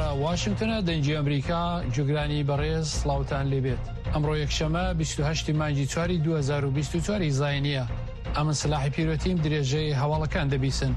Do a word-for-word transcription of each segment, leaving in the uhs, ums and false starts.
لە واشنگتنە دەنجی ئەمریکا جوگرانی بەڕێز سڵاوتان لێبێت. ئەمڕۆ یەکشەمە بیست و هەشتی مانگی چواری دوو هەزار و بیست و چوار زاینیە. ئەمن سلاحی پیرۆتیم درێژەی هەواڵەکان دەبیسن.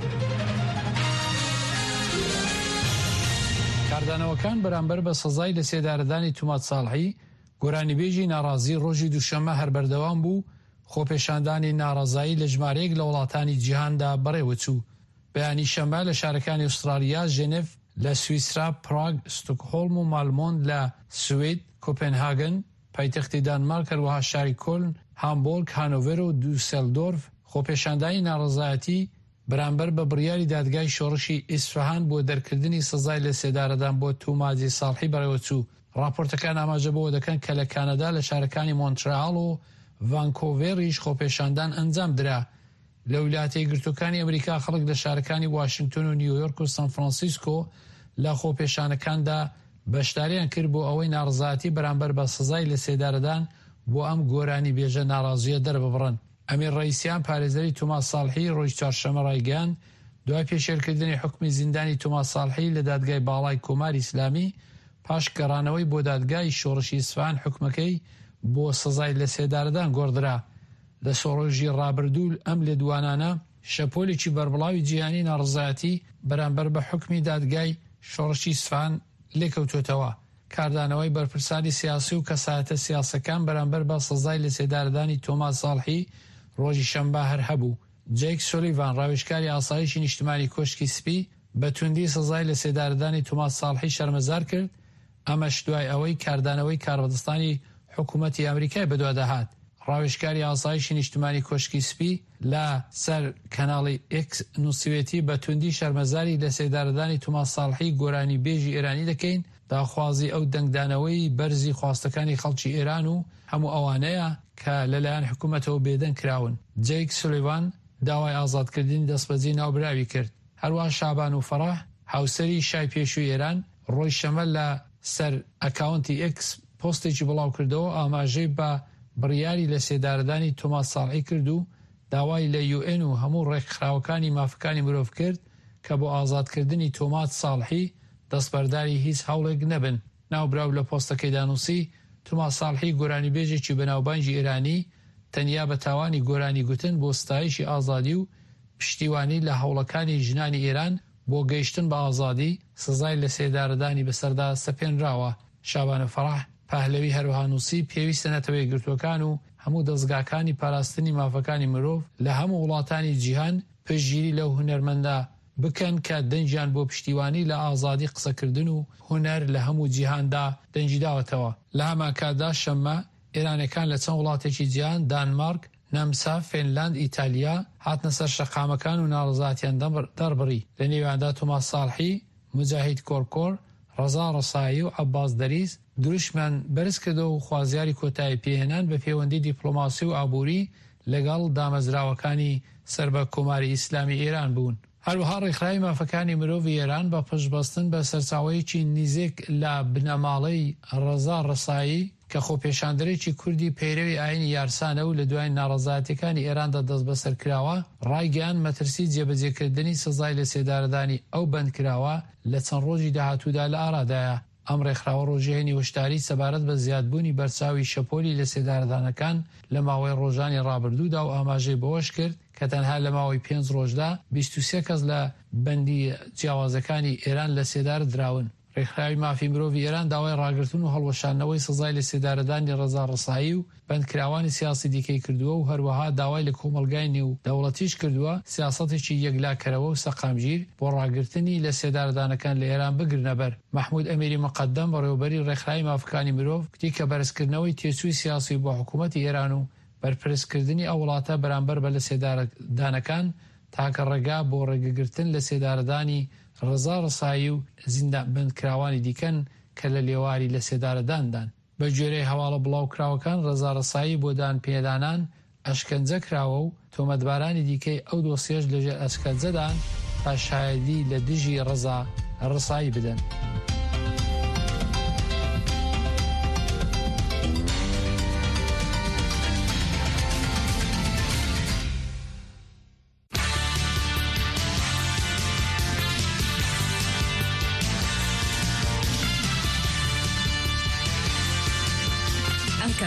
کاردانەوەکان بەرامبەر بە سزای لە سێدارەدانی تومات ساڵحی گۆرانیبێژی ناڕازی ڕۆژی دووشەمە هەر بەردەوام بوو، خۆپێشاندانی ناڕازایی لە ژمارەیەک لە وڵاتانی جیهاندا بەڕێوەچوو. بەیانی شەمە لە شارەکانی ئوسترالیا، ژێنێڤ لە سویسرا، پراگ، ستوکهۆلم و مالمۆند لە سوید، کۆپنهاگن پایتەختی دانمارک، هەروەها شاری کۆلن، هامبۆرگ، هانۆڤەر و دووسێلدۆرف خۆپێشاندانی ناڕزایەتی بەرامبەر بە بڕیاری دادگای شۆڕشی ئیسفەهان بۆ دەرکردنی سزای لە سێدارەدان بۆ توماجی ساڵحی بەڕێوەچوو. راپۆرتەکان ئاماژە بۆ دەکەن کە لە کانەدا لە شارەکانی مۆنترێال و ڤانکۆڤێریش خۆپێشاندان ئەنجام درا. لە ویلایەتە یەکگرتووەکانی ئەمریکا خەڵک لە شارەکانی واشنگتن و نیویۆرک و سان فرانسیسکۆ لە خۆپێشانەکاندا بەشداریان کرد بۆ ئەوەی ناڕزایەتی بەرامبەر بە سزای لە سێدارەدان بۆ ئەم گۆرانی بێژە ناڕازیە دەرببڕن. ئەمیر ڕەیسیان پارێزەری توماس ساڵحی ڕۆژی چوارشەمە ڕایگەیاند دوای پێشێرکردنی حکمی زیندانی توماس ساڵحی لە دادگای باڵای کۆماری ئیسلامی پاش گەڕانەوەی بۆ دادگای شۆڕشی ئیسفەهان حکمەکەی بۆ سزای لە سێدارەدان گۆڕدرا. لە سۆڕۆژی ڕابردوو ئەم لێدوانانە شەپۆلێکی بەربڵاوی جیهانی ناڕزایەتی بەرامبەر بە حکمی دادگای شۆڕشی ئیسفەهان لێکەوتوتەوە. کاردانەوەی بەرپرسانی سیاسی و کەسایەتە سیاسەکان بەرامبەر بە سزای لە سێدارەدانی تۆماس ساڵحی ڕۆژی شەمبا هەر هەبوو. جەیک سۆلیڤان، ڕاوێژکاری ئاسایشی نیشتمانی کۆشکی سپی، بە توندی سزای لە سێدارەدانی تۆماس ساڵحی شەرمەزار کرد، ئەمەش دوای ئەوەی کاردانەوەی کاربەدەستانی حکوومەتی ئەمریکای بەدوا دەهات. ڕاوێژکاری ئاسایشی نیشتمانی کۆشکی سپی لە سەر کەناڵی ئێکس نووسوێتی بە توندی شەرمەزاری لە سێدارەدانی توماس ساڵحی گۆرانی بێژی ئێرانی دەکەین، داخوازی ئەو دەنگدانەوەی بەرزی خواستەکانی خەڵکی ئێران و هەموو ئەوانەیە کە لەلایەن حکوومەتەوە بێدەنگ کراون. جەیک سۆلیڤان داوای ئازادکردنی دەستبەجی ناوبراوی کرد. هەروەها شابان و فەڕاح، هاوسەری شای پێشووی ئێران، ڕۆژی شەمە لە سەر ئەکاونتی ئێکس پۆستێکی بڵاو کردەوە ئاماژەی بە بڕیاری لە سێدارەدانی تۆماس ساڵحی کرد و داوای لە یو ئێن و هەموو ڕێکخراوەکانی مافەکانی مرۆڤ کرد کە بۆ ئازادکردنی تۆماس ساڵحی دەستبەرداری هیچ هەوڵێک نەبن. ناوبراو لە پۆستەکەی دانووسی تۆماس ساڵحی گۆرانی بێژێکی بەناوبانگی ئێرانی تەنیا بە تاوانی گۆرانی گوتن بۆ ستایشی ئازادی و پشتیوانی لە هەوڵەکانی ژنانی ئێران بۆ گەیشتن بە ئازادی سزای لە سێدارەدانی بەسەردا سەپێنراوە. شابان فەڕاح پاهلەوی هەروەها نووسی پێویستە نەتەوە یەکگرتووەکان و هەموو دەستگاکانی پاراستنی مافەکانی مرۆڤ لە هەموو وڵاتانی جیهان پشتگیری لەو هونەرمەندە بکەن کە دەنجیان بۆ پشتیوانی لە ئازادی قسەکردن و هونەر لە هەموو جیهاندا دەنجی داوەتەوە. لە هەمان کاتدا شەممە ئێرانەکان لە چەند وڵاتێکی جیهان، دانمارک، نەمسا، فینلاند، ئیتالیا هاتنە سەر شەقامەکان و ناڕزایەتیان دەربڕی. لە نێواندا تۆماس ساڵحی، موجاهید کۆرکۆر، ڕەزا ڕەسایی و عەباس دەریس دروشمان بەرز کردەوە و خوازیاری کۆتایی پێهێنان بە پەیوەندی دیپلۆماسی و ئابووری لەگەڵ دامەزراوەکانی سەر بە کۆماری ئیسلامی ئێران بوون. هەروەها ڕێکخراوی مافەکانی مرۆڤی ئێران بە پشتبەستن بە سەرچاوەیەکی نزیک لە بنەماڵەی ڕەزا ڕەسایی کە خۆپێشاندەرێکی کوردی پەیرەوی ئاینی یارسانە و لە دوای ناڕەزایەتیەکانی ئێراندا دەست بەسەر کراوە، ڕایگەیان مەترسی جێبەجێکردنی سزای لە سێدارەدانی ئەو بەندکراوە لە چەند ڕۆژی داهاتوودا لە ئارادایە. ئەم ڕێکخراوە ڕۆژێنی وشتاری سەبارەت بە زیادبوونی بەرچاوی شەپۆلی لە سێدارەدانەکان لە ماوەی ڕۆژانی ڕابردوودا و ئاماژەی بەوەش کرد کە تەنها لە ماوەی پێنج ڕۆژدا بیست و سێ کەس لە بەندی جیاوازەکانی ئێران لە سێدار دراون. ڕێکخراوی مافی مرۆڤی ئێران داوای ڕاگرتن و هەڵوەشاندنەوەی سزای لە سێدارەدانی ڕەزا ڕەسایی و بەندکراوانی سیاسی دیکەی کردووە و هەروەها داوای لە کۆمەلگای نێو دەوڵەتیش کردووە سیاسەتێکی یەکلاکەرەوە و سەقامگیر بۆ ڕاگرتنی لە سێدارەدانەکان لە ئێران بگرنە بەر. محمود ئەمیری مقەدەم بەڕێوەبەری ڕێکخراوی مافەکانی مرۆڤ گوتی کە بەرزکردنەوەی تێچووی سیاسی بۆ حکوومەتی ئێران و بەرپرسکردنی ئەو وڵاتە بەرامبەر بە لە سێدارەدانەکان تاکە ڕێگا بۆ ڕێگەگرتن لە سێدارەدانی ڕەزا ڕەسایی و زیندان بەندکراوانی دیکەن کە لە لێواری لە سێدارەداندان. بە گوێرەی هەواڵە بڵاوکراوەکان ڕەزا ڕەسایی بۆ دان پێدانان ئەشکەنجە کراوە و تۆمەتبارانی دیکەی ئەو دۆسیەش لەژێر ئەشکەنجەدان تا شایەدی لە دژی ڕەزا ڕەسایی بدەن.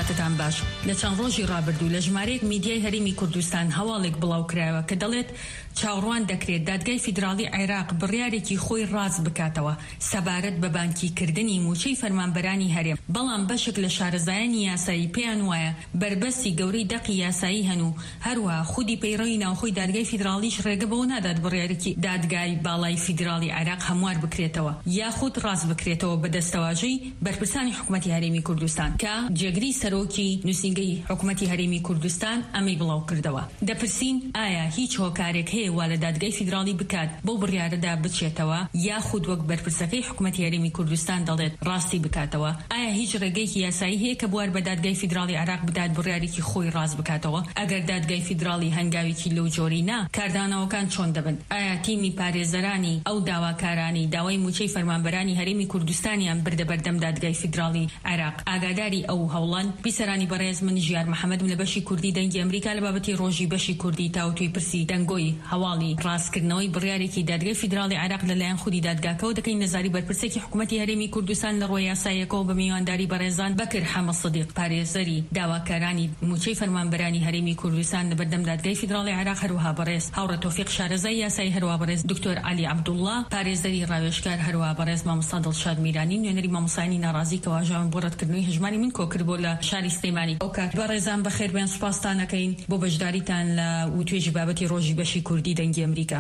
کاتتان باش لە چەند ڕۆژی ڕابردوو لە ژمارەیەک میدیای هەرێمی کوردستان هەواڵێک بڵاو کرایەوە کە دەڵێت چاوەڕوان دەکرێت دادگای فیدراڵی عێراق بڕیارێکی خۆی ڕاست بکاتەوە سەبارەت بە بانکیکردنی موچەی فەرمانبەرانی هەرێم، بەڵام بەشێک لە شارەزایانی یاسایی پێیان وایە بربەستی گەورەی دەقی یاسایی هەن و هەروە خودی پەیڕەوی ناوخۆی دادگای فیدراڵیش ڕێگە بەوە نادات بڕیارێکی دادگای باڵای فیدراڵی عێراق هەموار بکرێتەوە یاخود ڕاست بکرێتەوە بە دەستەواژەی بەرپرسانی حکوومەتی هەرێمی کوردستان کە جێگری سەرۆکی نووسینگەی حکوومەتی هەرێمی کوردستان ئەمەی بڵاو کردەوە. دەپرسین ئایا هیچ هۆکارێک هەیە وا لە دادگای فیدراڵی بکات بۆ بڕیارەدا بچێتەوە یاخود وەک بەرپرسەکەی حکوومەتی هەرێمی کوردستان دەڵێت ڕاستی بکاتەوە؟ ئایا هیچ ڕێگەیەکی یاسایی هەیە کە بوار بە دادگای فیدراڵی عێراق بدات بڕیارێکی خۆی ڕاست بکاتەوە؟ ئەگەر دادگای فیدراڵی هەنگاوێکی لەو جۆری نا کاردانەوەکان چۆن دەبن؟ ئایا تیمی پارێزەرانی ئەو داواکارانی داوای موچەی فەرمانبەرانی هەرێمی کوردستانیان بردە بەردەم دادگای فیدراڵی عێراق ئاگاداری ئەو هەوڵان؟ بیسەرانی بەڕێز من ژیار محەممەدم لە بەشی کوردی دەنگی ئەمریکا لە بابەتی ڕۆژی بەشی کوردی تاوتوی پرسی دەنگۆی هەواڵی ڕاستکردنەوەی بڕیارێکی دادگای فیدراڵی عێراق لەلایەن خودی دادگاکەوە دەکەین نەزاری بەرپرسێکی حکوومەتی هەرێمی کوردستان لە ڕۆی یاساییەکەوە بە میوانداری بەڕێزان بەکر حەمە سەدیق پارێزەری داواکارانی موچەی فەرمانبەرانی هەرێمی کوردستان لە بەردەم دادگای فیدراڵی عێراق هەروەها بەڕێز هاوڕە تۆفیق شارەزای یاسایی هەروەها بەڕێز دکتۆر عەلی عەبدوڵڵا پارێزەری ڕاوێژکار هەروەها بەڕێز مامۆستا دڵشاد میرانی نوێنەری مامۆسایانی ناڕازی کە واژەوان بۆ ڕەتکردنەوەی هەژمانی من کۆکرد بۆ لە شاری سلێمانی. ئەو کات بەڕێزان بەخێر بێن سوپاستان دەکەین بۆ بەشداریتان لە وتوێژی بابەتی ڕۆژی بەشی کوردی دەنگی ئەمریکا.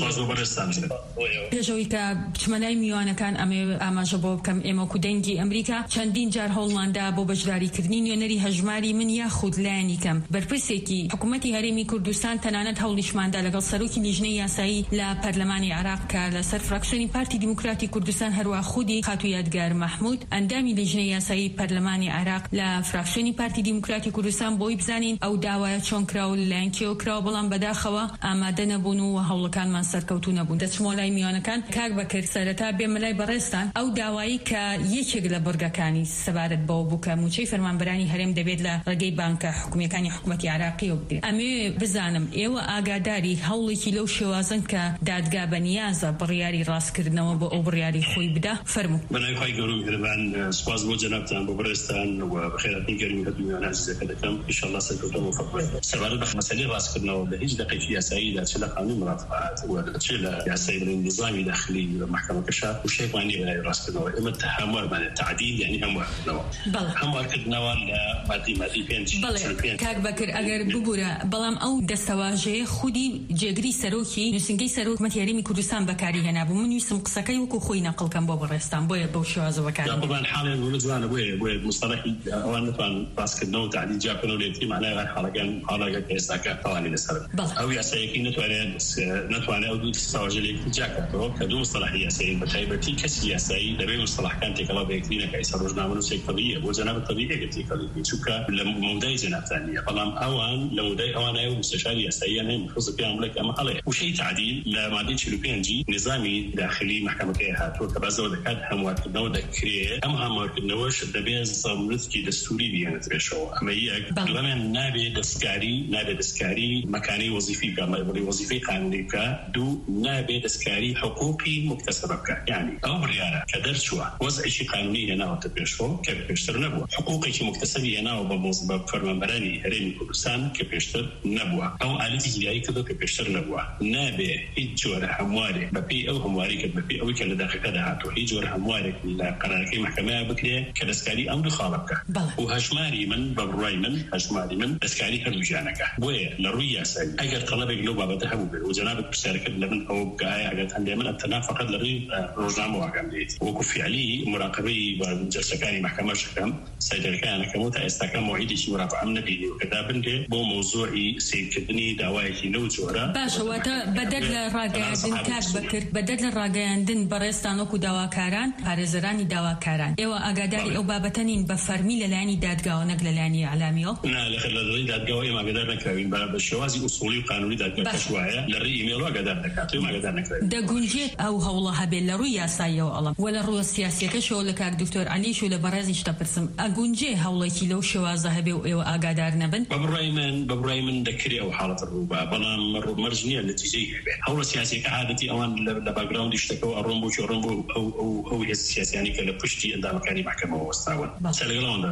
پێشەوەی کە بچمەلای میوانەکان ئەمێ ئاماژە بۆ بکەم ئێمە کو دەنگی ئەمریکا چەندین جار هەوڵماندا بۆ بەشداریکردنی نوێنەری هەژماری من یاخود لایەنی کەم بەرپرسێکی حکوومەتی هەرێمی کوردستان تەنانەت هەوڵیشماندا لەگەڵ سەرۆکی لیژنەی یاسایی لە پەرلەمانی عێراق کە لەسەر فراکسیۆنی پارتی دیموکراتی کوردستان هەروە خودی خاتو یادگار محمود ئەندامی لیژنەی یاسایی پەرلەمانی عێراق لە فراکسیۆنی پارتی دیموکراتی کوردستان بۆی بزانین ئەو داوایە چۆن کراوە لەلایەن کێوە کراوە بەڵام بەداخەوە ئامادە نەبوون و هەوڵەکانمان سەرکەوتوو نەبوون. دەچمەوە لای میوانەکان کاک بەکرد سەرەتا بێمە لای بەڕێستان ئەو داوایی کە یەکێک لە بڕگەکانی سەبارەت بەوە بوو کە موچەی فەرمانبەرانی هەرێم دەبێت لە ڕێگەی بانکە حکوومیەکانی حکوومەتی عێراقیەوە بدرێت. ئەمێ بزانم ئێوە ئاگاداری هەوڵێکی لەو شێوازن کە دادگا بەنیازە بڕیاری ڕاستکردنەوە بۆ ئەو بڕیاری خۆی بدا؟ فەرموو. بەنای گەورم گربان سپاس بۆ جەنابتان بۆ بەڕێستان و بەخێرهاتنی گەرمی هەردوویان عزیزەکە دەکەم ئینشاءالله سەرکەوتن موفق بێت. سەبارەت بە مەسەلەی ڕاستکردنەوە لە هیچ دقیقی یاساییدا چ لە قانون مرافعات و چ لە یاسای نظامی داخلی و محکمەکەشا وشەیەکمان نییە بەلای ڕاستکردنەوە. ئێمە هەموارمان تعدیل یعنی هەموارکردنەوە هەموارکردنەوە لە مادی مادی پێنج. بەڵێ کاک بەکر ئەگەر ببوورە بەڵام ئەو دەستەواژەیە خودی جێگری سەرۆکی نووسینگەی سەرۆک حکوومەتی هەرێمی کوردستان بەکاری هێنابوو. من ویستم قسەکەی وەکو خۆی نەقڵکەم بۆ بەڕێستان بۆیە بەو شێوازە بەکار بڵان حاڵێن وڵە جوانە بۆیە بۆیە مستەڵەحی ئەوان نتوان باسکردنەوە و تعدیل جاکردنەوە لێتی معنای هەر حاڵەکان حاڵەکە کە ئێستاکە تەوانی لەسەر ئەو یاسایەکی نتوانێت نتوانێت ئەو دوو دەستەواژە لێکی جاکاتەوە کە دوو مستەڵەحی یاسایی بەتایبەتی کەسی یاسایی دەبێت مستەڵەحەکان تێکەڵا بە یەکتری نەکات. ئێستا ڕۆژنامە نووسێک طبیعیە بۆ جەناب طبیعیەکە تێکەڵی چونکە لە مەودای جەنابتان نییە بەڵام ئەوان لە مەودای ئەوانایە و مستەشاری یاساییان هەیە مفروض پێیان بڵێ ئەمە هەڵەیە وشەی تعدیل لە مادەی چل و پێنج نظامی داخلی محکمەکەی هاتووە کە بەزەوە دەکات هەموارکردنەوە دەکرێت. ئەم هەموارکردنەوەش دەبێت زەمرتکی دەستوری بێنێت پێشەوە. ئەمە یەک دووەمیان نابێت دەستکاری نابێت دەستکاری مەکانەی وەزیفی بکە بڵێ وەزیفەی قانونی بکە. دوو نابێت دەستکاری حقوقی مکتسبە بکە. یعنی ئەو بڕیارە کە دەرچووە وەزعیشی قانونی هێناوەتە پێشەوە کە پێشتر نەبووە حقوقێکی مکتسبی هێناوە بە بە فەرمانبەرانی هەرێمی کوردستان کە پێشتر نەبووە. ئەو ئالەتی هیلایی کردو کە پێشتر نەبووە. نابێت هیچ جۆرە هەموارێک بەپێی ئەو هەمواری کە بەپێی ئەوەی کە لە داخەکەدا هاتووە هیچ جۆرە هەموارێک لە قەرارەکەی محکەمەیە بکرێت کە دەستکاری ئەم دوو خاڵە بکە. و هەژماری من بە بڕای من هەژماری من دەستکاری هەردوو ژیانەکە. بۆیە لە ڕووی یاسایی ئەگەر تەڵەبێک لەو بابەتە هەبوو بێت و جەنابەت پرسیارەکەت لە من ئەوە بکە ئایا ئەگەر هەندێ من ئەتەنا فقط لە ڕووی ڕۆژنامە واگەم دێت وەکو فعلی مراقبەی جەلسەکانی محکەمەش دەکەم سەیدەرەکانەکەم و تا ئێستاکە موعیدێکی مرافعەم نەبینی و کەدا بندێ بۆ مۆزوعی سیرکردنی داوایەکی لەو جۆرە. باشەوەتە بەدەر لە ڕاگەیاندن کاک بەکرد بەدەر لە ڕاگەیاندن بەڕێستان وەکو داواکاران پارێزەرانی داواکاران ئێوە ئاگاداری ئەو بابەتە نین بە فەرمی لەلایەنی دادگاوە نەک لەلایەنی ئەعلامیەوە؟ نا لە ڕێی دادگاوە ئێمە ئاگادار نەکراوین بە شێوازی ئوسوڵی و قانونی دادگاکەش وایە لە ڕێی ئیمێڵ ئاگادار دەکات و ئاگادار نەکراوین. دەگونجێت ئەو هەوڵە هەبێت لە ڕووی یاساییەوە ئەڵم وە لە ڕووە سیاسیەکەشەوە لە کاک دکتۆر عەلیش و لە بەڕێزیش دەپرسم ئەگونجێ هەوڵێکی لەو شێوازە هەبێ و ئێوە ئاگادار نەبن؟ بە بڕای من بە بڕای من دەکرێت ئەو حاڵەتە ڕووبە بەڵام مەرج نییە نەتیجەی هەبێت. هەوڵە سیاسیەکە عادەتی ئەوان لە باگراوندی شتەکەەوە ئەڕۆم بۆ ڕۆم بۆ ئەو ئەو هێز سیاسیانی کە لە پشتی ئەندامەکانی محکەمەوە وەستاون لەگەڵەوەندا دەکەوە هەر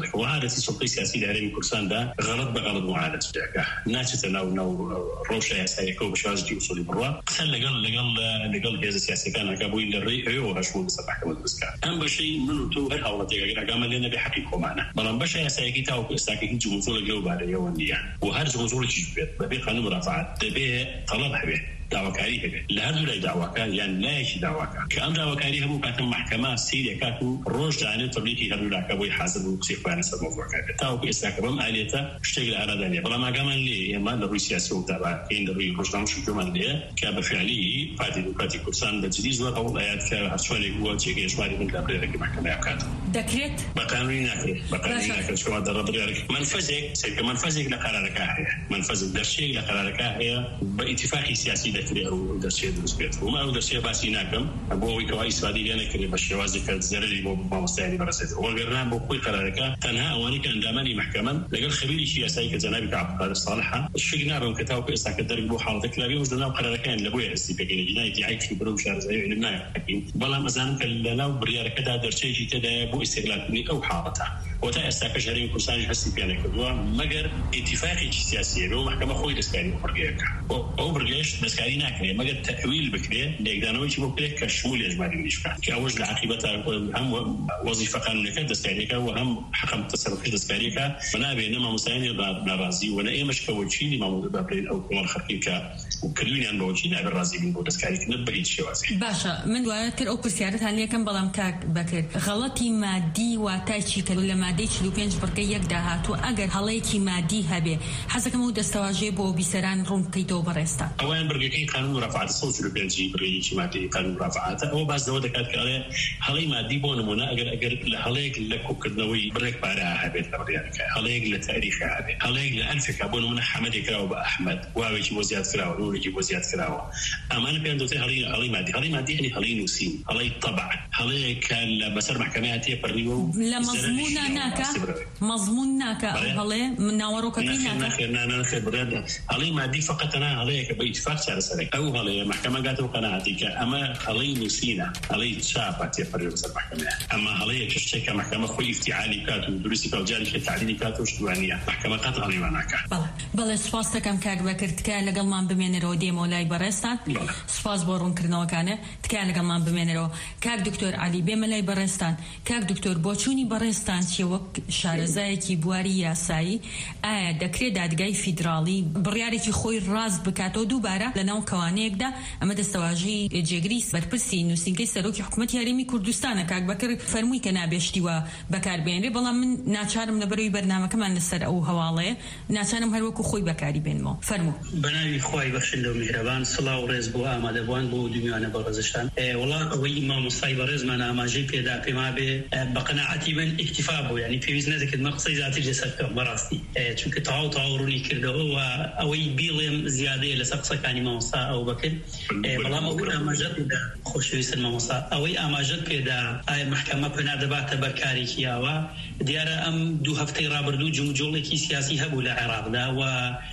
معارضة السلطة السياسية الهرمي كردستان ده غلط بغلط معارضة جاكا ناتشة ناو ناو روشة سايكو بشواز دي وصولي بروا قصر لقل لقل لقل هذا السياسي كان كابوين للري هو هشمون سبع كم الدسكا أم بشيء منو تو هر أول تيجي كمان لنا بحقيقة معنا بلام بشيء سايكي تاو كستاكي هنج موصول الجو بعد يوم دي وهرج موصول تجيب ببي قانون مرافعات تبي طلب حبي دعوكاري هبه لهذا لا دعوكاري يعني لا شيء دعوكاري كأم دعوكاري هم كانت محكمة سيرة كاتو روج عن تبليغ هذا لا كابوي حاسب وكسيف بان سر موضوع كذا تاو كإستكبام عليته اشتغل على ذلك بلا ما كمان لي ما الروسيا سو تبع كين الروي روجنا مش كمان ليه كاب فعلي فاتي دكاتي كورسان بتجديد زور أول آيات كهرشوني هو شيء إجمالي من الأبرير كمحكمة كاتو دكرت بقانوني ناكل بقانوني ناكل شو هذا الأبرير منفذك سيك منفذك لقرارك هي منفذ درشي لقرارك هي باتفاق سياسي ذكري أو درشي درسبيت وما هو درشي باسيناكم أبوي كواي سوادي أنا كري بشوازي كزرري ما مستعدي برسد وقرنا بقوي قرارك تنها أواني كان دامني محكمة لقى خبيري سياسي كجنابك عبد القادر الصالحة الشجنا بهم كتاو كإستاك الدرج بو حالتك لا بيوجد لنا قرارك كان لبوي استيفاقين جنايتي عيك في بروم شهر زي علمنا حكيم والله مثلا كلنا وبريار كذا درشي جي كذا بو استغلال مني أو حالتها وتا استاك شهرين كورسان يحسي بيانا كذا مجر اتفاقي سياسي بو محكمة خوي دسكاري برجيك أو برجيش دسكاري ناكري مجر تأويل بكري لقدانوي شو بكري كشمول إجمالي نشفع كأوج العقيبة هم وظيفة قانونية دستورية وهم حكم تصرف دستورية فأنا بينما مساعين نرازي وأنا إيه مش كوتشيني ما موجود بابلين أو كمان خرقيك وكلوني عن بوتشيني عبر رازي من بودسكاري نبغي شيء واسع. باشا من وقت كل أوبر سيارة هني كم بلام كاك بكر غلطي مادي وتايشي كل مادي شلو بينج بركي يقدها تو أجر هلاكي مادي هبه حسب كم هو دستواجب وبيسران روم كيتو برستا. أولا بركي قانون مرافعات الصوت شلو بينجي بركي مادي قانون مرافعات أو بس ده ودك كله هلاي مادي بونمونا أجر أجر هلاك لكو كدنوي برك بارها هبه تبريانك هلاك لتاريخ هبه هلاك لألفك بونمونا حمد كراو بأحمد واوي وزياد كراو نوري وزياد كراو أما بين دوتي هلاي هلاي مادي هلاي مادي يعني هلاي نوسين هلاي طبع هلاي كان بسر محكماتي بريو لا مضمونا ناكا مضمون ناكا هلاي مناورو كتير ناكا نانا ناخذ بريد هلاي مادي فقط أنا هلاي كبيتفاق على سرك أو هلاي محكمة قاتو قناعتك أما هلاي نوسينا هلاي شافت بريو بسر محكمة أما هلاي كشتى كمحكمة خوي افتعالي كاتو درسي كوجاري كتعليني كاتو شتوانية محكمة قط هلاي ماناكا بله بله سپاس كم كاك بكرت كان لقل ما بمين رودي مولاي برستان سپاس بورون كرنوا كانه تكان لقل ما بمين رو كاك دكتور علي بملاي برستان كاك دكتور بوچوني برستان شي وك شارزاي كي بواري ياساي ا دكري دادگاي فيدرالي برياري كي خوي راز بكاتو دوباره لناو كوانيك دا اما دستواجي جيغريس برپرسي نو سينكي سروكي حكومت هرمي كردستان كاك بكر فرموي كنا بيشتيوا بكار بينري بلا من ناچارم لبروي برنامج كمان لسر او حواله ناچارم هر وكو خوي بكاري بينمو فرمو بناوي خوي بخشندو مهربان صلاة ورز بو آماده بوان بو دنيانا برزشتان والله وي امام مصطفى برز من اما جي بيدا بما به بقناعتي من اكتفاء بو يعني في وزن ذاك المقصد ذات جسد براستي چونك تعاو تعاوروني كرده هو اوي بيلم زياده لسقسا كان امام مصطفى او بكر والله ما قلنا ما جد خوشويس امام مصطفى اوي اما جد بيدا اي محكمه بنا دبات بركاري كياوا ديار ام دو هفتي رابردو جمجولكي سياسي هبو لعراق دا و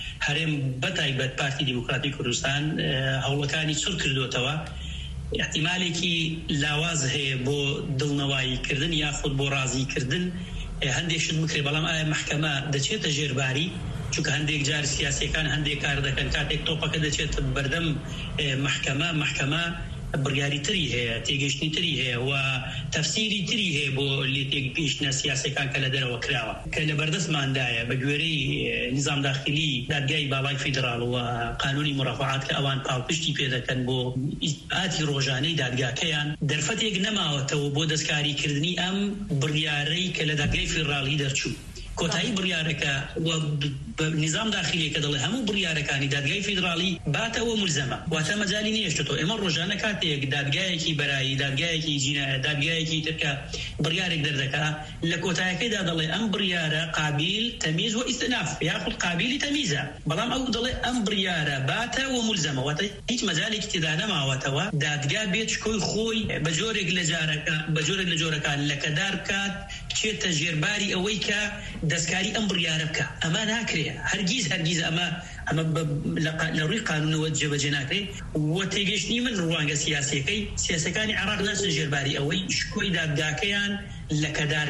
هرم بتايبت بارتي ديمقراطي كردستان هولكاني سر كردوتوا احتمالي لاواز هي بو دلنواي كردن ياخذ بو رازي كردن هندي شد مكري بلام اي محكمه دچيت جيرباري چونك هندي جار سياسي كان هندي كار دكن كاتك توبك دچيت بردم محكمه محكمه برياري تري هي تيجيشني تري هي وتفسيري تري هي بو اللي تيجيشنا سياسي كان كلا در وكراوه كان بردس ما عندها بجوري نظام داخلي دادجاي بالاي فيدرال وقانوني مرافعات كأوان قالبشتي بيدا كان بو آتي روجاني دادجا كيان درفتي جنما وتو دسكاري كردني أم برياري كلا دادجاي فيدرالي درشو كوتاي بريارك ونظام داخلي كذا هم برياركاني دادجاي فيدرالي باتا وملزمه وتم مجالي نيشتو اما روجانا كاتيك دادجاي كي براي دادجاي كي جينا دادجاي كي تركا بريارك دردكا لكوتاي كذا دلي ام برياره قابل تمييز واستئناف ياخذ قابل تمييزه بلام او دلي ام برياره باتا وملزمه وتي هيك مجالك تدانا ما وتوا دادجا بيت شكوي خوي بجورك لجارك بجورك لجورك لكداركات شي تجرباري اويكا دسكاري امر ياربك اما ناكري هرجيز هرجيز اما اما لروي قانون وجب جناكري وتيجشني من روانغ سياسي كي سياسي كان عراق ناس جرباري اوي شكوي داداكيان لكدارك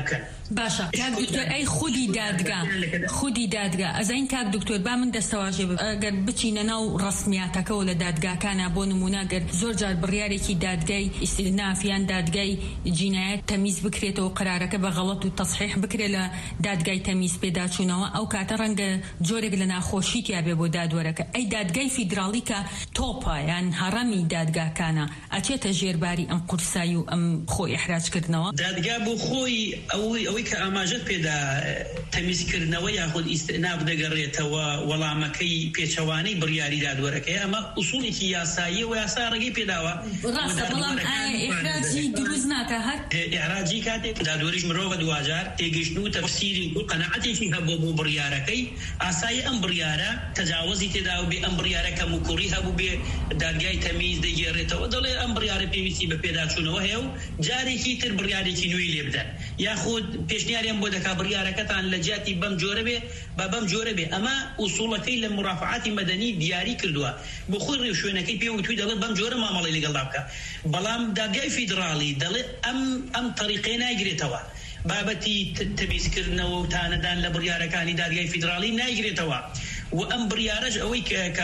باشە کاک دکتۆر ئەی خودی دادگا خودی دادگا ئەزین کاک دکتۆر با من دەستەواژێ ئەگەر بچینە ناو ڕسمیاتەکەەوە لە دادگاکانە بۆ نمونەگەر زۆر جار بڕیارێکی دادگای ئیسنافیان دادگای جینایەت تەمیز بکرێتەوە قرارەکە بە غەڵەت و تەصحیح بکرێت لە دادگای تەمیز پێداچوونەوە ئەو کاتە ڕەنگە جۆرێک لە ناخۆشی تیا بێ بۆ دادوەرەکە ئەی دادگای فیدراڵی کە تۆپە یان هەڕەمی دادگاکانە ئەچێتە ژێرباری ئەم قورسایی و ئەم خۆ ئیحراجکردنەوە دادگا بۆ خۆی ئەوەی ئەوەی کە ئاماژەت پێدا تەمیزکردنەوە یاخود ئیستئناف دەگەڕێتەوە وەڵامەکەی پێچەوانەی بڕیاری دادوەرەکەی ئەمە ئوسوڵێکی یاسایی و یاسا ڕێگەی پێداوە ڕاستە بەڵام ئیحراجی دروست ناکە هەر ئیحراجی کاتێک دادوەریش مرۆڤ دوجار تێگەشتن و تەفسیری و قەناعەتێکی هەبوو بۆ بڕیارەکەی ئاسایی ئەم بڕیارە تەجاوزی تێدا و بێ ئەم بڕیارە کە موکوڕی هەبوو بێ دادگای تەمیز دەگێڕێتەوە دەڵێ ئەم بڕیارە پێویستی بە پێداچوونەوە هەیە و جارێکی تر بڕیارێکی نوێی لێ بدەن یاخود پێشنیاریان بۆ دەکا بڕیارەکەتان لە جیاتی بەم جۆرە بێ بە بەم جۆرە بێ ئەمە ئوسوڵەکەی لە مرافعاتی مەدەنی دیاری کردووە بۆ خۆی ڕێو شوێنەکەی پێوتوی دەڵێ بەم جۆرە مامەڵی لەگەڵدا بکە بەڵام دادگای فیدراڵی دەڵێ ئەم ئەم طریقەی نایگرێتەوە بابەتی تەمیزکردنەوە و تانەدان لە بڕیارەکانی دادگای فیدراڵی نایگرێتەوە و ئەم بڕیارەش ئەوەی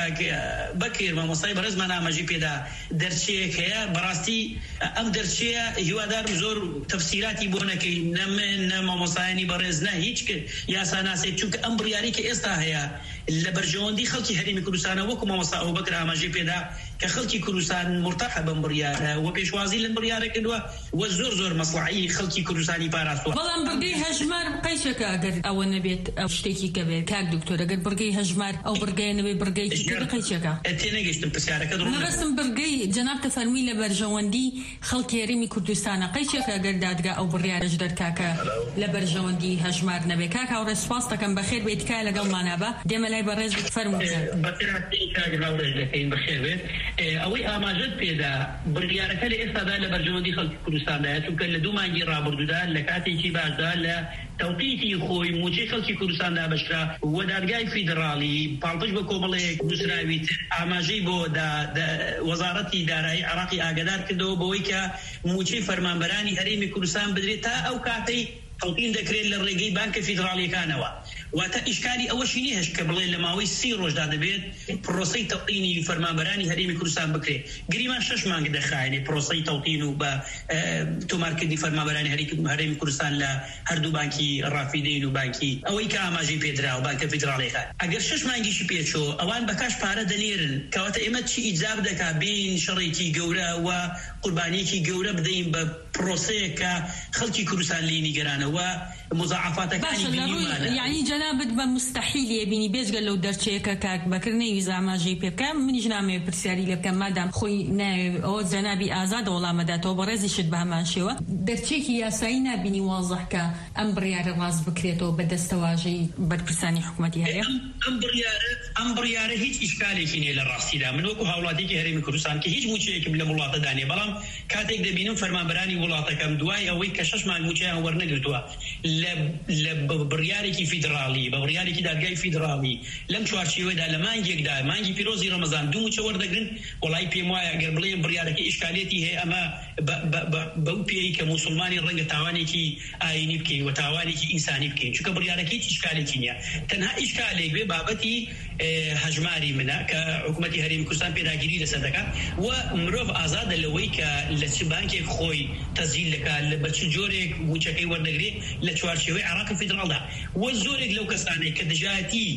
بەکرێ مامۆستای بەڕێزمان ئاماژەی پێدا دەرچەیەک هەیە بەڕاستی ئەم دەرچەیە هیوادارم زۆر تەفسیراتی بۆ نەکەی نە من نە مامۆستایانی بەڕێز نە هیچ یاساناسێک چونکە ئەم بڕیاری کە ئێستا هەیە لە بەرژەوەندی خەڵکی هەرێمی کوردستانە وەکو مامۆستا ئەبوبەکر ئاماژەی پێدا کە خەڵکی کوردستان مرتاحە بەم بڕیارە و پێشوازی لەم بڕیارە کردووە و زۆر زۆر مەسڵحی خەڵکی کوردستانی پاراستووە بەڵام بڕگەی هەژمار قەیچەکە ئەگەر ئەوە نەبێت ئەو شتێکی کە بێت کاک دکتۆر ئەگەر بڕگەی هەژمار ئەو بڕگەیە نەبێت بڕگەیەکی تر قەیچەکە تێنەگەیشتم پرسیارەکە مەبەستم بڕگەی جەناب تەفەرمی لە بەرژەوەندی خەڵکی هەرێمی کوردستانە قەیچەکە ئەگەر دادگا ئەو بڕیارەش دەرکاکە لە بەرژەوەندی هەژمار نەبێت کاک هاوڕێ سوپاس دەکەم بەخێر بێت تکایە لەگەڵمانە بە دێمە لای بەڕێز ئەوەی ئاماژەت پێدا بڕیارەکە لە ئێستادا لە بەرژەوەندی خەڵکی کوردستاندایە چونکە لە دوو مانگی ڕابردوودا لە کاتێکی باشدا لە تەوقیتی خۆی موچەی خەڵکی کوردستاندا بەشرا و دادگای فیدراڵی پاڵپش بە کۆمەڵەیەک نووسراوی ئاماژەی بۆ وەزارەتی دارایی عێراقی ئاگادار کردەوە بەوەی کە موچەی فەرمانبەرانی هەرێمی کوردستان بدرێت تا ئەو کاتەی تەڵقین دەکرێت لە ڕێگەی بانکە فیدراڵیەکانەوە واتە ئیشکالی ئەوەشی نیە هەش کە بڵێ لە ماوەی سی ڕۆژدا دەبێت پرۆسەی تەڵقینی فەرمانبەرانی هەرێمی کوردستان بکرێت گریمان شەش مانگ دەخایێنێ پرۆسەی تەڵقین و بە تۆمارکردنی فەرمانبەرانی هەرێمی کوردستان لە هەردوو بانکی ڕافیدەین و بانکی ئەوەی کە ئاماژەی پێدرا و بانکە فیدراڵیەکان ئەگەر شەش مانگیشی پێچۆ ئەوان بەکاش پارە دەنێرن کەواتە ئێمە چی ئیجاب دەکا بین شەڕێکی گەورە و قوربانیەکی گەورە بدەین بە پرۆسەیە کە خەڵکی کوردستان لێی نیگەرانەوە مزاعفاتەکانی بینیمانە یعنی جەنابەت بە مستەحیلە بینی بێجگە لەو دەرچەیەکە کاک بەکر نەیویست ئاماژەی پێ بکەم منیش نامەوێت پرسیاری لێ بکەم مادام خۆی ناوێت ئەوە جەنابی ئازادە وەڵامەداتەوە بەڕێزیشت بە هەمان شێوە دەرچێکی یاسایی نابینی واضح کە ئەم بڕیارە ڕاست بکرێتەوە بە دەستەواژەی بەرپرسانی حکوومەتی هەیە ئەم بڕیارە هیچ ئیشکالێکی نیە لە ڕاستیدا من وەکو هاوڵاتێکی هەرێمی کوردستان کە هیچ موچەیەکم لە وڵاتەدا نیە بەڵام کاتێک دەبینم فەرمانبەرانی وڵاتەکەم دوای ئەوەی کە شەش مانگ موچەیان وەرنەگرتووە لە بڕیارێکی فیدراڵی بە بڕیارێکی دادگای فیدراڵی لەم چوارچێوەدا لە مانگێکدا مانگی پیرۆزی ڕەمەزان دوو موچە وەردەگرن وڵای پێم وایە ئەگەر بڵێن بڕیارەکە ئیشکالێتی هەیە ئەمە بەو پێی کە موسڵمانی ڕەنگە تاوانێکی ئاینی بکەین و تاوانێکی ئینسانی بکەین چونکە بڕیارەکەی ئیشکالێکی نییە تەنها ئیشکالێک بێ بابەتی هەژماری منە کە حکوومەتی هەرێمی کوردستان پێداگیری لەسەر دەکات و مرۆڤ ئازادە لەوەی کە لە چ بانکێک خۆی تەزیل دەکات بە چ جۆرێک موچەکەی وەردەگرێت لە چوارچێوەی عێراقی فیدراڵدا و زۆرێک لەو کەسانێک کە دژایەتی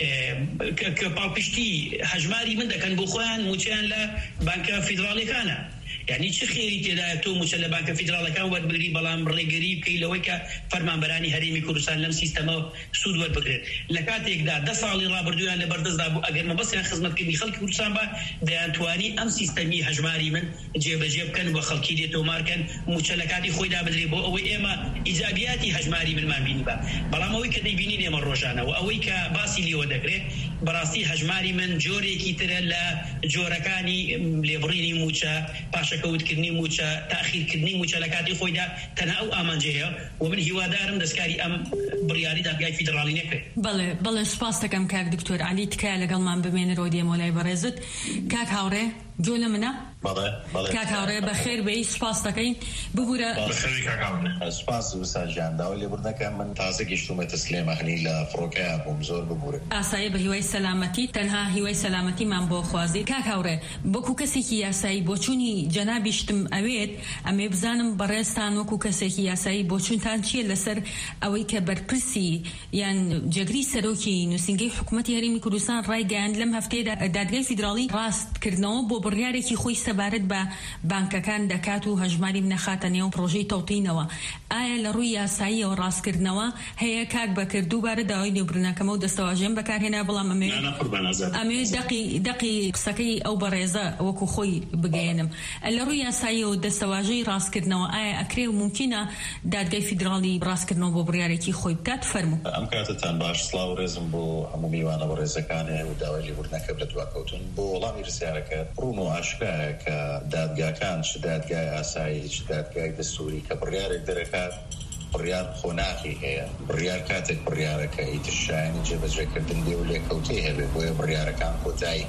کە پاڵپشتی هەژماری من دەکەن بۆ خۆیان موچیان لە بانکە فیدراڵیەکانە یعنی چه خێری تێدایە تۆ موچە لە بانکە فیدراڵەکان وەربگری بەڵام ڕێگەری بکەی لەوەی کە فەرمانبەرانی هەرێمی کوردستان لەم سیستەمەوە سوود وەربگرێت لە کاتێکدا دە ساڵی ڕابردوویان لە بەردەستدا بوو ئەگەر مەبەستیان خزمەتکردنی خەڵکی کوردستان بە دەیانتوانی ئەم سیستەمی هەژماری من جێبەجێ بکەن و خەڵکی لێ تۆمارکەن موچە لە کاتی خۆیدا بدرێت بۆ ئەوەی ئێمە ئیجابیاتی هەژماری منمان بینی بە بەڵام ئەوەی کە دەیبینین ئێمە ڕۆژانە و ئەوەی کە باسی لێوە دەکرێت بەڕاستی هەژماری من جۆرێکی ترە لە جۆرەکانی لێبڕینی موچە پاشەکەوتکردنی موچە تاخیرکردنی موچە لە کاتی خۆیدا تەنها ئەو ئامانجەیە و من هیوادارم دەستکاری ئەم بڕیاری دادگای فیدراڵی نەکرێت. بەڵێ بەڵێ سوپاس دەکەم کاک دکتۆر عەلی تکایە لەگەڵمان بمێنەرەوە دێمە لای بەڕێزت کاک هاوڕێ جۆ لە منە کاکاوڕێ بەخێر بێی سپاس دەکەین ببوورە سپاس وساژیان داوای لێبوردنەکە من تازە گەشتومەتە سلێمانی لە فڕۆکەیان بووم زۆر ببوورە ئاسایی بە هیوای سەلامەتی تەنها هیوای سەلامەتیمان بۆ خوازی کاکاوڕێ بۆکو کەسێکی یاسایی بۆچوونی جەنابیشتم ئەوێت ئەمێ بزانم بەڕێستان وەکو کەسێکی یاسایی بۆچوونتان چیە لەسەر ئەوەی کە بەرپرسی یان جەگری سەرۆکی نووسینگەی حکوومەتی هەرێمی کوردستان ڕایگەیاند لەم هەفتەیەدا دادگای فیدراڵی ڕاستکردنەوە بۆ بڕیارێکی خۆی سەبارەت بە بانکەکان دەکات و هەژماری بنەخاتە نێو پرۆژەی تەوتینەوە. ئایا لە ڕووی یاساییەوە ڕاستکردنەوە هەیە کاک بەکر دووبارە داوای لێبوورنەکەمە و دەستەواژەم بەکارهێنا بەڵام ئەمێ ئەمێ دەقی دەقی قسەکەی ئەو بەڕێزە وەکو خۆی بگەێنم لە ڕووی یاساییەوە دەستەواژەی ڕاستکردنەوە ئایا ئەکرێ و ممکنە دادگای فیدراڵی ڕاستکردنەوە بۆ بڕیارێکی خۆی بکات فەرموو. ئەم کاتتان باش سڵاو ڕێزم بۆ هەموو میوانە بەڕێزەکانێ و داوای لێبوورنەکە لە دواکەوتن بۆ وەڵامی پرسیارەکە ڕوون و ئاشکرایە کە دادگاکان چ دادگای ئاسایی چ دادگای دەستوری کە بڕیارێک دەرەکات بڕیار خۆناغی هەیە بڕیار کاتێک بڕیارەکە ئیترشایانی جێبەجێکردن دێ و لێکەوتەی هەبێت بۆیە بڕیارەکان کۆتایی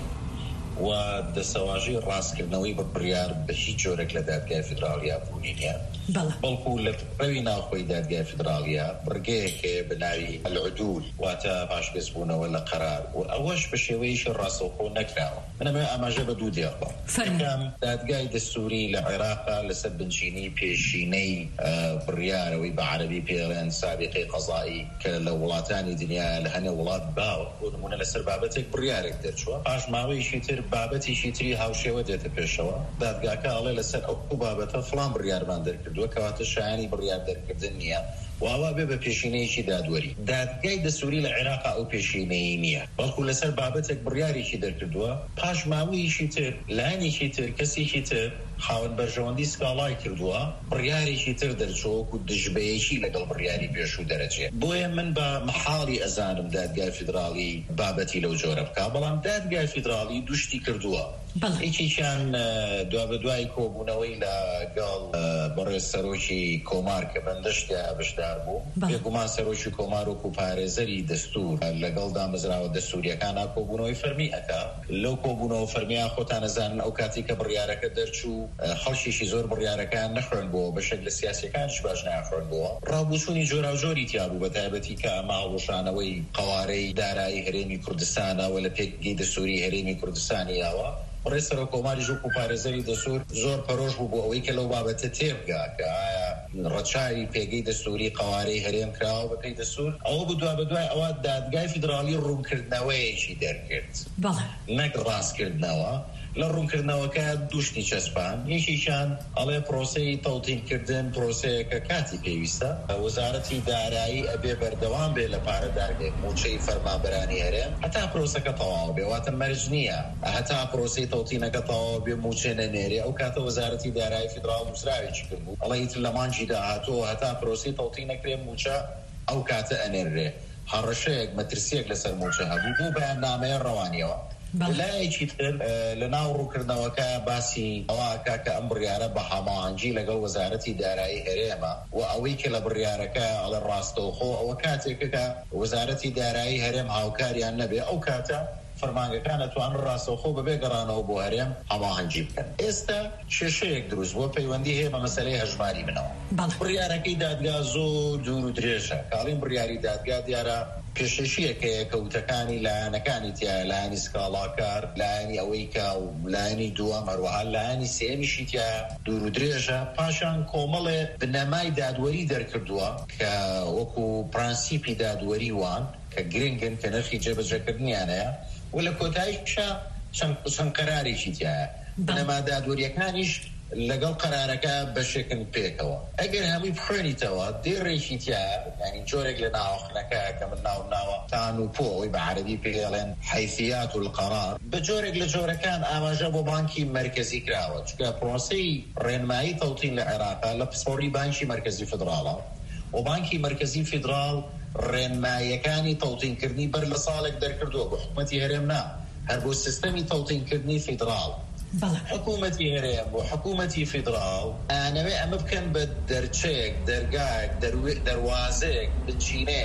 و دەسەواژەی ڕاستکردنەوەی بە بڕیار بە هیچ جۆرێک لە دادگای فیدراڵیا بوونی نیە بەڵکو لە ڕەوی ناوخۆی دادگای فیدراڵیا بڕگەیەکێ بە ناوی العدول واتە پاشگەزبوونەوە لە قەرار و ئەوەش بە شێوەیەکی ڕاستەوخۆ نەکراوە. من ئەمە ئاماژە بە دوو دێڕڵە. یەکەم دادگای دەستوری لە عێراقا لەسەر بنچینی پێشینەی بڕیارەوەی بە عەرەبی پێڵێن سابقەی قەزایی کە لە وڵاتانی دنیا لە هەنێ وڵات باوە بۆ نمونە لەسەر بابەتێک بڕیارێک دەرچووە پاش ماوەیەکی تر بابەتیشی تری هاوشێوە دێتە پێشەوە دادگاکە ئەڵێ لەسەر ئەو بابەتە فڵان بڕیارمان دەرکردووە کەواتە شایانی بڕیار دەرکردن نییە و ئەوا بێ بە پێشینەیەکی دادوەری. دادگای دەستوری لە عێراقا ئەو پێشینەی نییە بەڵکو لەسەر بابەتێک بڕیارێکی دەرکردووە پاش ماوەیەکی تر لایەنێکی تر کەسێکی تر خاوەن بەرژەوەندی سکاڵای کردووە بڕیارێکی تر دەرچۆوەکو دژبەیەکی لەگەڵ بڕیاری پێشوو دەرەچێت. بۆیە من بە محاڵی ئەزانم دادگای فیدراڵی بابەتی لەو جۆرە بکە بەڵام دادگای فیدراڵی دوشتی کردووە. یەکێکیان دوا بە دوای کۆبوونەوەی لەگەڵ بەڕێز سەرۆکی کۆمار کە بەندەشتە بەشدار بوو یەکگومان سەرۆکی کۆمار وەکو پارێزەری دەستور لەگەڵ دامەزراوە دەستوریەکانە کۆبوونەوەی فەرمی ئەکا لەو کۆبوونەوە فەرمیان خۆتان ئەزانن ئەو کاتی کە بڕیارەکە دەرچوو خەڵکیشی زۆر بڕیارەکان نەخوێن بۆ بەشێک لە سیاسیەکانش باش ناخوێن بۆ ڕابوچوونی جۆرا و جۆری تیابوو بە تایبەتی کە ماڵوەشانەوەی قەوارەی دارایی هەرێمی کوردستانەوە لە پێکگی دەستوری هەرێمی کوردستانی یاوە ڕێز سەرۆک کۆماری ژووک و پارێزەری دەسوور زۆر پەرۆش بوو بۆ ئەوەی کە لەو بابەتە تێبگا کە ئایا ڕەچاوی پێگەی دەستوری قەوارەی هەرێم کراوە بەپێی دەستور ئەوە بوو دوا بەدوای ئەوە دادگای فیدراڵی ڕوونکردنەوەیەکی دەرکرد نەک ڕاستکردنەوە لە ڕوونکردنەوەکە دوشتی چەسپان یەکیشان ئەڵێ پرۆسەی تەوتینکردن پرۆسەیەکە کاتی پێویستە وەزارەتی دارایی ئەبێ بەردەوام بێ لە پارەدارگێک موچەی فەرمانبەرانی هەرێم هەتا پرۆسەکە تەواو بێ واتە مەرج نییە هەتا پرۆسەی تەوتینەکە تەواو بێ موچێ نەنێرێ ئەو کاتە وەزارەتی دارایی فیدراڵ نووسراوێکی کرد بوو ئەڵێ ئیتر لە مانجی داهاتووە هەتا پرۆسەی تەوتینەکرێ موچە ئەو کاتە ئەنێرێ هەڕەشەیەک مەترسیەک لەسەر موچە هەبوو بوو بەیاننامەیە ڕەوانیەوە. لایەکی تر لە ناو ڕووکردنەوەکە باسی ئەوەکە کە ئەم بڕیارە بە هەماهەنگی لەگەڵ وەزارەتی دارایی هەرێمە و ئەوەی کە لە بڕیارەکە ئەڵە ڕاستەوخۆ ئەوە کاتێکەکە وەزارەتی دارایی هەرێم هاوکاریان نەبێ ئەو کاتە فەرمانگەکان ئەتوانن ڕاستەوخۆ بەبێ گەڕانەوە بۆ هەرێم هەماهەنگی بکەن. ئێستا کێشەیەک دروست بۆ پەیوەندی هەیە بە مەسەلەی هەژماری بنەوە. بڕیارەکەی دادگا زۆر دوور و درێژە کاڵین بڕیاری دادگا دیارە پێشەشیەکەیە کەوتەکانی لایەنەکانی تیا لایەنی سکاڵاکار لایەنی ئەوەی کە و لایەنی دووەم هەروەها لایەنی سێمیشی تیا دوور و درێژە پاشان کۆمەڵێ بنەمای دادوەری دەرکردووە کە وەکو پرانسیپی دادوەری وان کە گرنگن کە نرخی جێبەجێکردنیانەیە و لە کۆتاییشە چەند قەرارێکی تایە بنەما دادوەریەکانیش لەگەڵ قەرارەکە بەشێکن پێکەوە ئەگەر هەمووی بخوێنیتەوە دێڕێکی تایە ینی جۆرێک لە ناوەخنەکە کە من ناو ناوە تان و پۆ ئەوی بە عەرەبی پێڵێن حیثیات و القەرار بە جۆرێک لە جۆرەکان ئاماژە بۆ بانکی مرکزی کراوە چکە پرۆسەی ڕێنمایی تەوتین لە عێراقا لە پسپۆڕی بانکی مرکزی فیدراڵە و بانکی مرکزی فیدراڵ ڕێنماییەکانی تەوتینکردنی بەر لە ساڵێک دەرکردووە بۆ حکومەتی هەرێم نا هەر بۆ سیستەمی تەوتینکردنی فیدراڵ حکوومەتی هەرێم بۆ حکوومەتی فیدراڵ ئانەوێ ئەمە بکەن بە دەرچەیەک دەرگایەک دەروازەیەک بنچینەیەک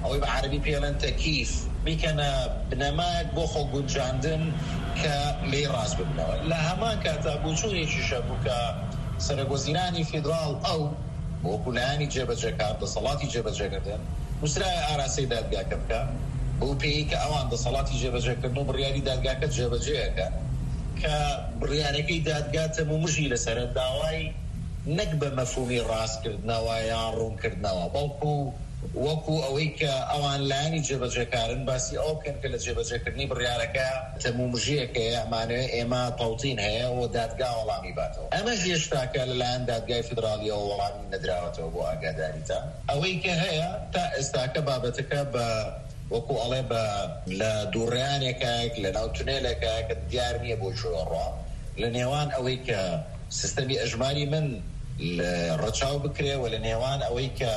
ئەوەی بە عەربی پێڵێن تەکیف بیکەنە بنەمایەک بۆ خۆگونجاندن کە لێ ڕاست ببنەوە. لە هەمان کاتا بوچوونێکیشە بوو کە سەرۆکوەزیرانی فیدراڵ ئەو وەکو لایەنی جێبەجێکار دەسەڵاتی جێبەجێکردن نووسرایە ئاراسەی دادگاکە بکە بۆ پێی کە ئەوان دەسەڵاتی جێبەجێکردن و بڕیاری دادگاکە جێبەجێیەکە کە بڕیارەکەی دادگا تەمومژی لەسەرە داوای نەک بە مەفهومی ڕاستکردنەوە یان ڕوونکردنەوە بەڵکو وەکو ئەوەی کە ئەوان لایەنی جێبەجێکارن باسی ئەو بکەن کە لە جێبەجێکردنی بڕیارەکە تەمومژیەکە ئەمانوێ ئێمە تەڵتین هەیە و دادگا وەڵامی باتەوە. ئەمە هێشتاکە لەلایەن دادگای فیدراڵیەوە وەڵامی نەدراوەتەوە بۆ ئاگاداریتان. ئەوەی کە هەیە تا ئێستاکە بابەتەکە بە وەکو ئەڵێ بە لە دووڕیانێکێک لە ناو تونێلێکە کە دیار نییە بۆ شۆڕۆ لە نێوان ئەوەی کە سیستەمی ئەژماری من ڕەچاو بکرێ و لە نێوان ئەوەی کە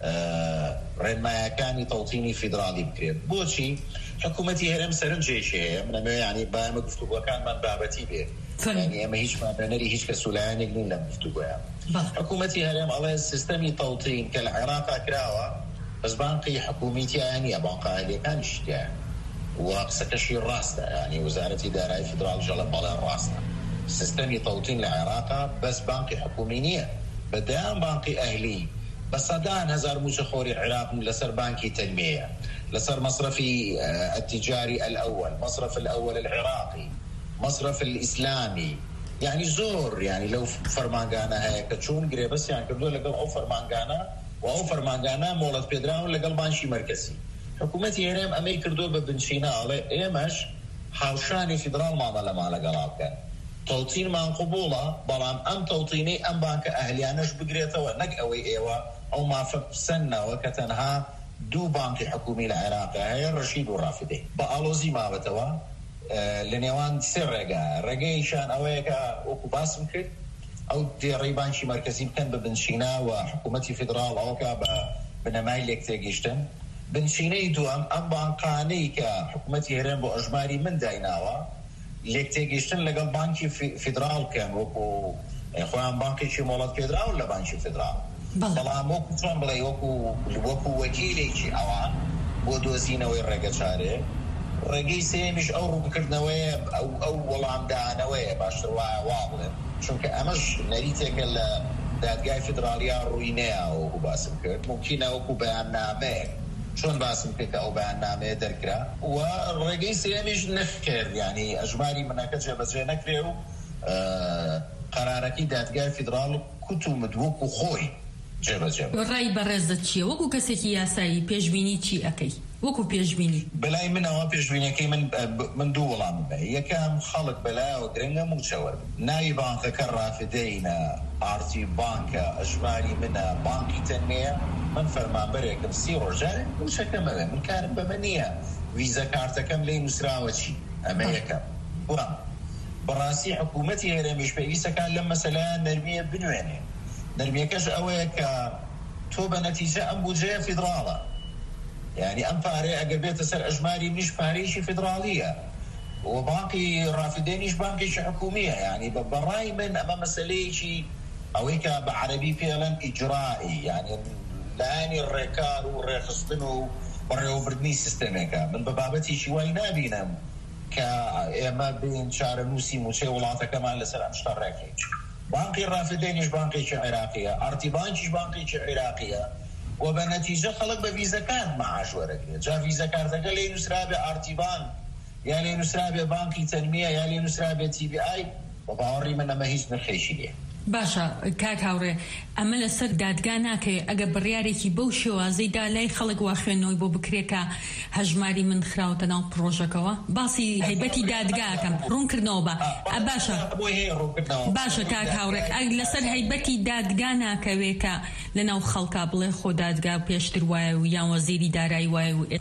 ڕێنمایەکانی تەڵتینی فیدراڵی بکرێت. بۆچی حکوومەتی هەرێم سەرنجێکی هەیە منەمێ ینی بایمە گفتوگۆکانمان بابەتی بێ ئێمە هیچ مابێنەری هیچ کە سولایانێک نین لە گفتوگۆیان. حکوومەتی هەرێم ئەڵێ سیستەمی تەڵتین کە لە عێراقا کراوە بەس بانقی حکوومیتیان نیە بانقە ئاهلیەکانی شتیان و قسەکەشی ڕاستە ینی وزارەتی دارایی فیدراڵ ژەڵە بەڵێ ڕاستە سیستەمی تەڵتین لە عێراقا بەس بانقی حکوومی نییە بەدایان بانقی ئەهلی بەسەدان هزار موچەخۆری عێراق لەسەر بانکی تەنمێیە لەسەر مەصرفی التجاری الأول مصرف الأول العراقي مصرف الإسلامي يعني زۆر يعني لەو فەرمانگانە هەیە کە چوون گرێبەسیان کردووە لەگەڵ ئەو فەرمانگانە و ئەو فەرمانگانە مۆڵەت پێدراون لەگەڵ بانکی مەرکەزی. حکوومەتی هەرێم ئەمەی کردووە بە بنچیناڵێ ئێمەش هاوشانی فیدراڵمانە لەمان لەگەڵا بکەن تەڵتینمان قوبوڵە بەڵام ئەم تەڵتینەی ئەم بانکە ئەهلیانەش بگرێتەوە نەک ئەوەی ئێوە ئەو مافە بسەنەوە کە تەنها دوو بانکی حکومی لە عێراقا هەیە ڕەشید و ڕافدەی بە ئاڵۆزی ماوەتەوە لە نێوان سێ ڕێگا ڕێگەیشان ئەوەیە کە وەکو باسم کرد ئەو دێڕەی بانکی مەرکەزی بکەن بە بنشینە و حکوومەتی فیدراڵ ئەوکە بە بنەمای لێک تێگەیشتن. بنشینەی دووەم ئەم بانقانەی کە حکوومەتی هەرێم بۆ ئەژماری من دایناوە لێک تێگەیشتن لەگەڵ بانکی فیدراڵ بکەن وەکو خۆیان بانکێکی مۆڵەت پێدراون لە بانکی فیدراڵ بەڵام وەکو چۆن بڵێ وەکو وەکو وەکیلێکی ئەوان بۆ دۆزینەوەی ڕێگە چارێ. ڕێگەی سێمیش ئەو ڕوونکردنەوەیە ئەو وەڵامدانەوەیە باشتر وایە وا بڵێن چونکە ئەمەش نەریتێکە لە دادگای فیدراڵیا ڕووینەیە وەکو باسم کرد ممکنە وەکو بەیاننامەیەک چۆن باسم کرد کە ئەو بەیاننامەیە دەرکرا و ڕێگەی سێمیش نەخکرد ینی ئەژماری منەکە جێبەجێ نەکرێ و قەرارەکەی دادگای فیدراڵ کوتومت وەکو خۆی جێبەجێ. ڕای بەڕێزت چییە وەکو کەسێکی یاسایی پێشبینی چی ئەەکەی وەکو پێشبینی؟ بەلای منەوە پێشبینەکەی من من دوو وەڵام بێ. یەکەم خەڵک بەلایەوە درەنگە موچەوە ناوی بانکەکە ڕافدەینە ئارتی بانکە ئەژماری منە بانکی تەنمێیە من فەرمانبەرێکم سی ڕۆژارێ موچەکەمەوێ من کارم بەمە نییە ویزە کارتەکەم لێی نووسراوە چی ئەمە یەکەم. وەڵام بەڕاستی حکوومەتی هەرێمیش پێویستەکان لەم مەسەلەیان نەرمیە بنوێنێ. نەرمیەکەش ئەوەیە کە تۆ بە نەتیجە ئەم بودجەیە فیدراڵە یعنی ئەم پارەیە ئەگەر بێتە سەر ئەژماری منیش پارەیەکی فیدراڵیە و بانکی ڕافدەینیش بانکێکی حکومیە یعنی بە بەڕای من ئەمە مەسەلەیەکی ئەوەی کە بە عەرەبی پێڵێن ئیجڕائی یعنی لایەنی ڕێکار و ڕێخستن و بەڕێوەبردنی سیستەمێکە من بە بابەتێکی وای نابینم کە ئێمە بین چارەنووسی موچەی وڵاتەکەمان لەسەر ئەم شتە ڕێکین. بانکی ڕافدەینیش بانکێکی عێراقیە ئارتی بانکیش بانکێکی عێراقیە و بە نەتیجە خەڵک بە ڤیزەکان مەعاش وەرەگرێت. جا ڤیزە کارتەکە لێ نووسرا بێ ئارتی بانک یا لێ نووسرا بێ بانکی تەنمیە یا لێ نووسرا بێ تی بی ئای بە باوەڕی من ئەمە هیچ نرخێکی لێ. باشە کاک هاوڕێ ئەمە لەسەر دادگا ناکەی ئەگە بڕیارێکی بەو شێوازەیدا لای خەڵک وا خوێندنەوەی بۆ بکرێکە هەژماری من خراوەتە ناو پرۆژەکەەوە باسی هەیبەتی دادگاکەم ڕوونکردنەوە بە باشە باشە کاک هاوڕێک لەسەر هەیبەتی دادگا ناکەوێ کە لە ناو خەڵکا بڵێ خۆ دادگا پێشتر وایە و یان وەزیری دارایی وایە و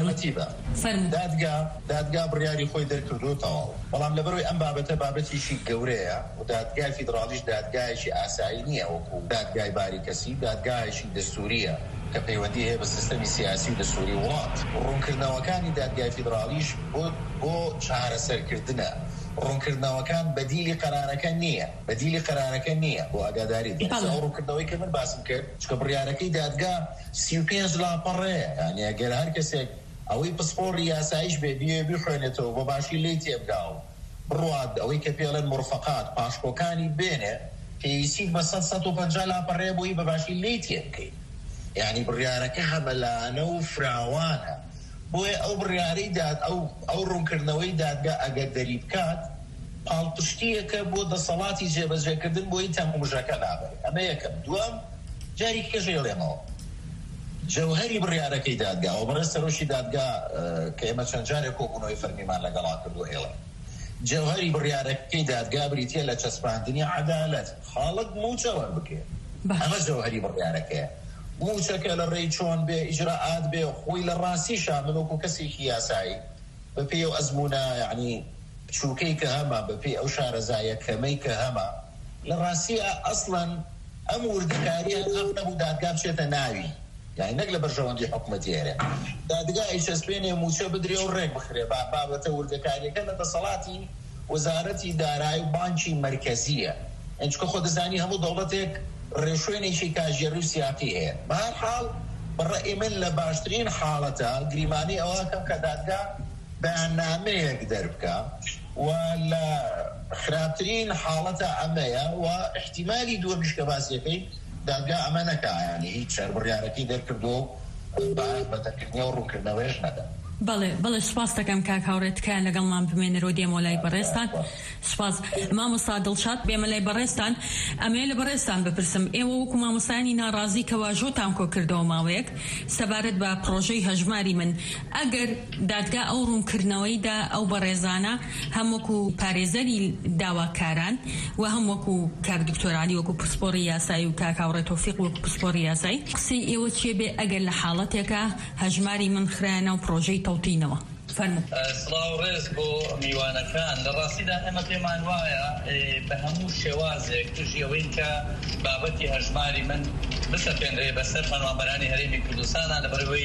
دادگا دادگا بڕیاری خۆی دەرکردوتەوە بەڵام لەبەرەوەی ئەم بابەتە بابەتێکی گەورەیە و دادگای فیدراڵیش دادگایشی ئاسایی نییە وەکو دادگای باری کەسی دادگایشی دەستوریە کە پەیوەندی هەیە بە سیستەمی سیاسی و دەستوری وڵات. ڕوونکردنەوەکانی دادگای فیدراڵیش بۆ بۆ چارەسەرکردنە ڕوونکردنەوەکان بەدیلی قەرارەکە نییە بەدیلی قەرارەکە نییە بۆ ئاگاداری ئەو ڕوونکردنەوەی کە من باسم کرد چکە بڕیارەکەی دادگا سی و پێنج لاپەڕەیە یعنی ئەگەر هەر کەسێک ئەوەی پسپۆڕی یاساییش بێ بێ بخوێنێتەوە بۆ باشی لی تێبگا و بڕوات ئەوەی کە پێڵێن مرفقات پاشکۆکانی بێنێ پێویستیت بە سەد سەد و پەنجا لاپەڕەیە بۆی بە باشی لی تێبکەیت یعنی بڕیارەکە هەمەلانە و فراوانە بۆیە ئەو بڕیارەی داد ئەو ئەو ڕوونکردنەوەی دادگا ئەگەر دەری بکات پاڵپشتیەکە بۆ دەسەڵاتی جێبەجێکردن بۆی تەموژەکە نابێت ئەمە یەکەم دووەم جاری کێژێڵێمەوە جەوهەری بڕیارەکەی دادگا و بەڕێز سەرۆشی دادگا کە ئێمە چەند جارێک کۆبوونەوەی فەرمیمان لەگەڵا کردو هێڵێ جەوهەری بڕیارەکەی دادگا بریتیە لە چەسپاندنی عەدالەت خاڵک موچەوە بکێت ئەمە جەوهەری بڕیارەکەیە موچەکە لە ڕێی چۆن بێ ئیجراعات بێ خۆی لە ڕاستی شامل وەکو کەسێکی یاسایی بەپێی ئەو ئەزمونە یعنی چووکەی کە هەمە بەپێی ئەو شارەزایە کەمەی کە هەمە لە ڕاستی ئەسڵەن ئەم وردەکاریە ئەف نەبوو دادگا بچێتە ناوی یعنی نەک لە بەرژەوەندی حکومەتی هەرێ دادگا ئیچەسپێنێ موچە بدرێ و ڕێک بخرێ بابەتە وردەکاریەکە لە دەسەڵاتی وەزارەتی دارایی و بانکی مەرکەزیە ئەنچکە خۆ دەزانی هەموو دەوڵەتێک ڕێشوێنێکی کاژێڕی و سیاقی هەیە بەهەرحاڵ بەڕێی من لە باشترین حاڵەتە گریمانی ئەوەکەم کە دادگا بەیاننامەیەک دەربکە و لە خراپترین حاڵەتە ئەمەیە و احتیمالی دووەمیش کە باسیەکەی دادگا ئەمە نەکا یعنی هیچ شەر بڕیارەکەی دەرکردو بەتەکردنی و ڕوونکردنەوەیش نەدا بەڵێ بەڵێ سپاس دەکەم کاک هاوڕێتکە لەگەڵمان بمێنەرەوە دێمە لای بەڕێستان سپاس مامۆستا دڵشاد بێمە لای بەڕێستان ئەمێ لە بەڕێستان بپرسم ئێوە وەکو مامۆستایانی ناڕازی کە واژۆتان کۆ کردەوە ماوەیەک سەبارەت بە پرۆژەی هەژماری من ئەگەر دادگا ئەو ڕوونکردنەوەیدا ئەو بەڕێزانە هەم وەکو پارێزەری داواکاران و هەم وەکو کاک دکتۆرعالی وەکو پسپۆڕی یاسایی و کاک هاوڕێت تۆفیق وەکو پسپۆڕی یاسایی قسەی ئێوە چیە بێ ئەگەر لە حاڵەتێکە هەژماری من خرایانە و پرۆژەی تەوتینەوە فەرموو سڵاو ڕێز بۆ میوانەکان لە ڕاستیدا ئێمە پێمان وایە بە هەموو شێوازێک توژیەوەین کە بابەتی هەژماری من بسەپێنرێ بەسەر فەرمانبەرانی هەرێمی کوردستانە لەبەرەوەی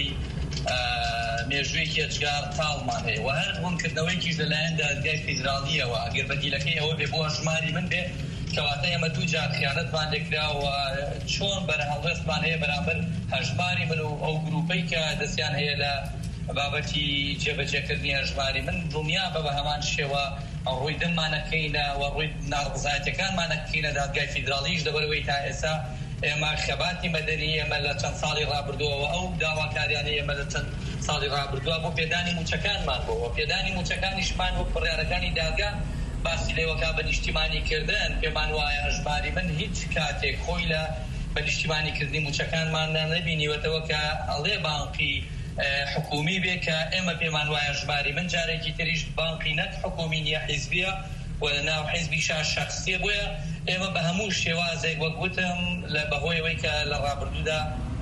مێژوویەکی ئەجگار تاڵمان هەیە و هەر ڕوونکردنەوەیکیش لەلایەن دادگای فیدراڵیەوە ئەگەر بەدیلەکەی ئەوە بێ بۆ هەژماری من بێ کەواتە ئێمە دوو جار خیانەتمان لێکراوە چۆن بەرهەڵوێستمان هەیە بەرامبەر هەژماری من و ئەو گروپەی کە دەستیان هەیە لە بابەتی جێبەجێکردنی هەژماری من دڵنیا بە بە هەمان شێوە ڕووی دممانەکەینە و ڕووی ناڕزایەتەکانمانەکەینە دادگای فیدراڵیش لەبەرەوەی تا ئێستا ئێمە خەباتی مەدەنی ئێمە لە چەند ساڵی ڕابردووەوە ئەو داواکاریانی ئێمە لە چەند ساڵی ڕابردووە بۆ پێدانی موچەکانمان بۆەوە پێدانی موچەکانیشمان وەک بڕیارەکانی دادگا باسی لێوەکا بە نیشتیمانیکردن پێمان وایە هەژماری من هیچ کاتێک خۆی لە بە نیشتیمانیکردنی موچەکانماندا نەبینیوەتەوە کە ئەڵێ بانقی حکومی بێ کە ئێمە پێمان وایە هەژماری من جارێکی تریش بانقی نەک حکومی نیە حیزبیە و لە ناو حیزبی شاش شخصیە بۆیە ئێمە بە هەموو شێوازێک وەک گوتم لە بەهۆی ئەوەی کە لە ڕابردوودا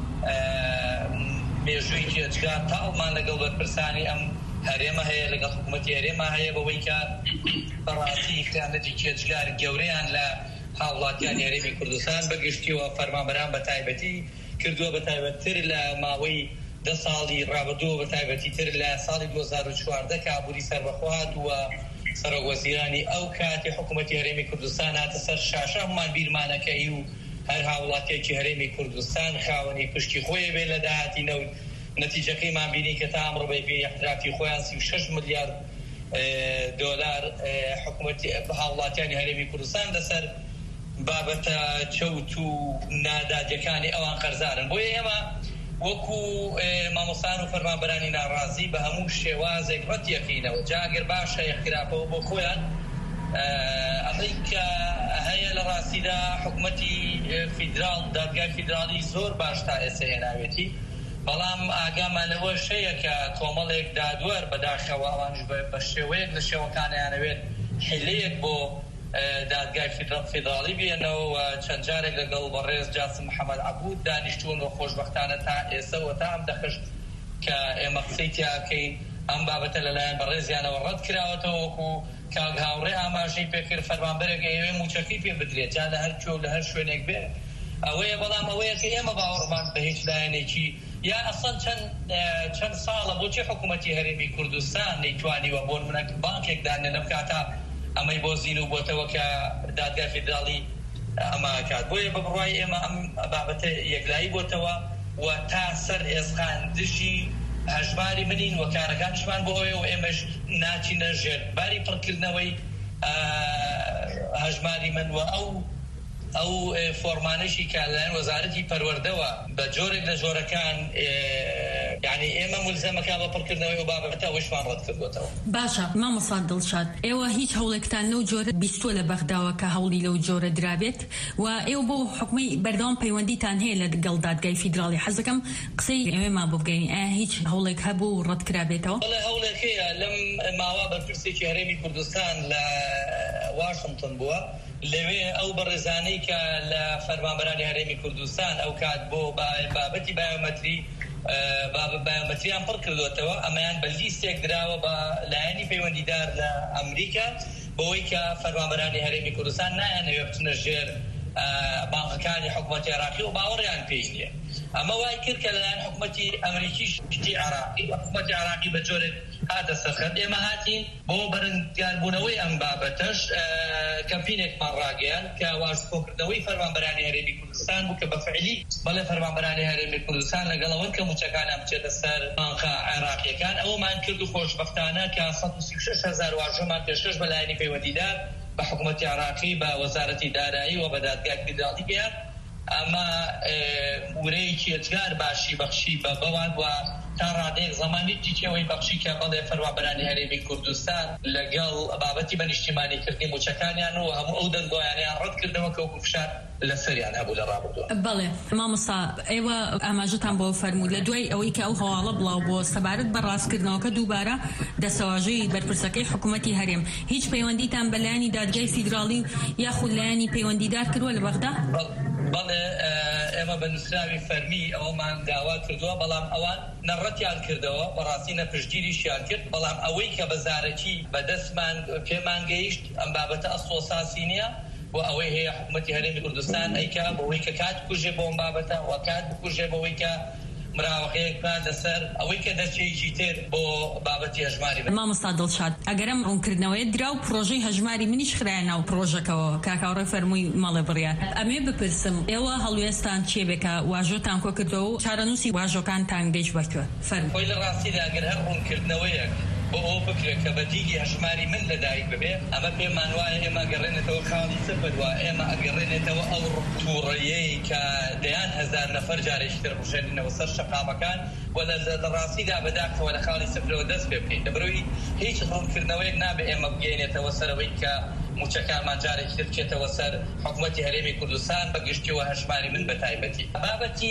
مێژوویەکی ئەجگار تاڵمان لەگەڵ بەرپرسانی ئەم هەرێمە هەیە لەگەڵ حکوومەتی هەرێمە هەیە بەوەی کە بەڕاستی خیانەتێکی ئەجگار گەورەیان لە هاوڵاتیانی هەرێمی کوردستان بەگشتیەوە فەرمانبەران بە تایبەتی کردووە بە تایبەتتر لە ماوەی دە ساڵی ڕابردووە بە تایبەتی تر لە ساڵی دوو هەزار و چواردە کە ئابووری سەربەخوات وە سەرۆکوەزیرانی ئەو کاتی حکوومەتی هەرێمی کوردستان هاتە سەر شاشە هەمومان بیرمانەکەی و هەر هاوڵاتیەکی هەرێمی کوردستان خاوەنی پشتی خۆی بێ لە داهاتی نەوت نەتیجەکەیمان بینی کە تا ئەمڕۆ بە پێی احترافی خۆیان سی و شەش ملیارد دۆلار حکوومەتی هاوڵاتیانی هەرێمی کوردستان لەسەر بابەتە چەوت و ناداجەکانی ئەوان قەرزارن بۆیە ئێمە وەکو مامۆستان و فەرمانبەرانی ناڕازی بە هەموو شێوازێک ڕەتیەکەینەوە جاگەر باشە یەکخراپەوە بۆ خۆیان ئەمەی کە هەیە لە ڕاستیدا حکوومەتی فیدراڵ دادگای فیدراڵی زۆر باش تا ئێستا هێناوێتی بەڵام ئاگامانەوە شەیە کە کۆمەڵێک دادوەر بەداخەوە ئەوانش بە شێوەیەک لە شێوەکانیانەوێت حیلەیەک بۆ دادگای فیدراڵی بێنەوە و چەند جارێک لەگەڵ بەڕێز جاسم محەممەد عەبود دانیشتوون و خۆشبەختانە تا ئێسەوە تا ئەم دەخشت کە ئێمە قسەی تیاکەین ئەم بابەتە لەلایەن بەڕێزیانەوە ڕەت کراوەتەوە وەکو کاک هاوڕێ ئاماژەی پێکرد فەرمانبەرێک ئێوێ موچەکەی پێ بدرێت جا لە هەر کوێ و لە هەر شوێنێک بێ ئەوەیە بەڵام ئەوەیە کە ئێمە باوەڕمان بە هیچ لایەنێکی یا ئەسڵەن چەند ساڵە بۆچی حکوومەتی هەرێمی کوردستان نەیتوانیوە بۆ منە بانکێک دانێ لەم کاتە ئەمەی بۆ زین و بۆتەوە کە دادگای فیدراڵی ئەمە کات بۆیە بە بڕوای ئێمە ئەم بابەتە یەکلایی بۆتەوە و تا سەر ئێسخان دژی هەژماری منین و کارەکانشمان بۆ ئەوەیە و ئێمەش ناچینە ژێر باری پڕکردنەوەی هەژماری من و ئەو ئەو فۆرمانشی کە لەلایەن وەزارەتی پەروەردەوە بە جۆرێک لە جۆرەکان یعنی ئێمە مولزەمەکە بە پڕکردنەوەی و بابەتە ئەوەشمان ڕەت کردوێتەوە. باشە مامۆستا دڵشاد، ئێوە هیچ هەوڵێکتان لەو جۆرە بیستووە لە بەغداوە کە هەوڵی لەو جۆرە درابێت و ئێوە بۆ حکومەی بەردەوام پەیوەندیتان هەیە لە گەڵ دادگای فیدراڵی؟ حەزەکەم قسەی ئێمەمان بۆ بگەین، ئایا هیچ هەوڵێک هەبوو ڕەت کرابێتەوە؟ وەڵێ هەوڵێک هەیە. لەم ماوە بەرپرسێکی هەرێمی کوردستان لە واشنگتن بووە، لەوێ ئەو بەڕێزانەی کە لە فەرمانبەرانی هەرێمی کوردستان ئەو کات بۆ بابەتی بایۆمەتری بایۆمەتریان پڕ کردوێتەوە، ئەمەیان بە لیستێک دراوە بە لایەنی پەیوەندیدار لە ئەمریکا بۆەوەی کە فەرمانبەرانی هەرێمی کوردستان نایانەوێ بچنە ژێر بانقەکانی حکوومەتی عێراقی و باوەڕیان پێی نییە. ئەمە وای کرد کە لەلایەن حکوومەتی ئەمریکیش پشتی عێراقی و حکوومەتی عێراقی بە جۆرێک هاتە سەرخەت. ئێمە هاتین بۆ بەرەنگاربوونەوەی ئەم بابەتەش کەمپینێکمان ڕاگەیان کە واژۆکردنەوەی فەرمانبەرانی هەرێمی کوردستان بوو کە بەفعلی بەڵێ فەرمانبەرانی هەرێمی کوردستان لەگەڵەوە کە موچەکانیان بچێتە سەر بانقە عێراقیەکان. ئەوەمان کرد و خۆشبەختانە کە سەد و سی و شەش هەزار واژۆمان پێشکەش بە لایەنی پەیوەندیدار بە حکوومەتی عێراقی بە وەزارەتی دارایی و بە دادگای فیدراڵی گەیان. ئەمە ورەیەکی ئەجگار باشی بەخشی بە بەوان و تا ڕادەیەک زمانی دیکەوەی بەخشی کە بەڵێ فەرمانبەرانی هەرێمی کوردستان لەگەڵ بابەتی بەنیشتیمانیکردنی موچەکانیان و هەموو ئەو دەنگۆیانیان ڕەت کردنەوە کە وەکو فشار لەسەریان هەبوو لە ڕابردووە. بەڵێ مامۆستا، ئێوە ئاماژەتان بۆ فەرموود لە دوای ئەوەی کە ئەو هەواڵە بڵاو بۆ سەبارەت بە ڕاستکردنەوەکە دووبارە دەسەواژەی بەرپرسەکەی حکوومەتی هەرێم، هیچ پەیوەندیتان بە لایەنی دادگای فیدراڵی یاخود لایەنی پەیوەندیدار کردووە لە بەغدا؟ بەڵێ ئێمە بە نووسراوی فەرمی ئەوەمان داوا کردووە، بەڵام ئەوان نەڕەتیان کردەوە، بەڕاستی نەپشتگیریشیان کرد، بەڵام ئەوەی کە بەزارەکی بەدەستمان پێمان گەیشت ئەم بابەتە ئەسڵ ساسی نییە و ئەوەی هەیە حکوومەتی هەرێمی کوردستان ئەیکا بەوەی کە کات بکوژێ بۆ ئەم بابەتە و کات بکوژێ بەوەی کە مراوەغەیەکمان لەسەر ئەوەی کە دەچێکی تر بۆ بابەتی هەژماری بن. مامۆستا دڵشاد، ئەگەرم ڕوونکردنەوەی درا و پرۆژەی هەژماری منیش خرایە ناو پرۆژەکەەوە کاکاوڕێ فەرمووی مەڵێ بڕیار، ئەمێ بپرسم ئێوە هەڵوێستان چێ بێکە واژۆتان کۆ کردەوە و چارەنووسی واژۆکانتان گەیشت بەکوێ؟ فەرمووی. خۆی لە ڕاستیدا ئەگەر هەر ڕوونکردنەوەیەک بۆ ئەو بکرێت کە بەدیگی هەژماری من لەدایک ببێ، ئەمە پێمان وایە ئێمە گەڕێنێتەوە خاڵی سەفەر وە ئێمە ئەگەڕێنێتەوە ئەو تووڕەیەی کە دەیان هەزار نەفەر جارێکی تر بژێنینەوە سەر شەقامەکان و لە ڕاستیدا بەداخەوە لە خاڵی سەفرەوە دەست پێ بکەین. لەبەرەوەی هیچ ڕوونکردنەوەیەک نابێ ئێمە بگەینێتەوە سەرەوەی کە موچەکانمان جارێکی تر بچێتەوە سەر حکوومەتی هەرێمی کوردستان بە گشتیەوە هەژماری من بە تایبەتی. بابەتی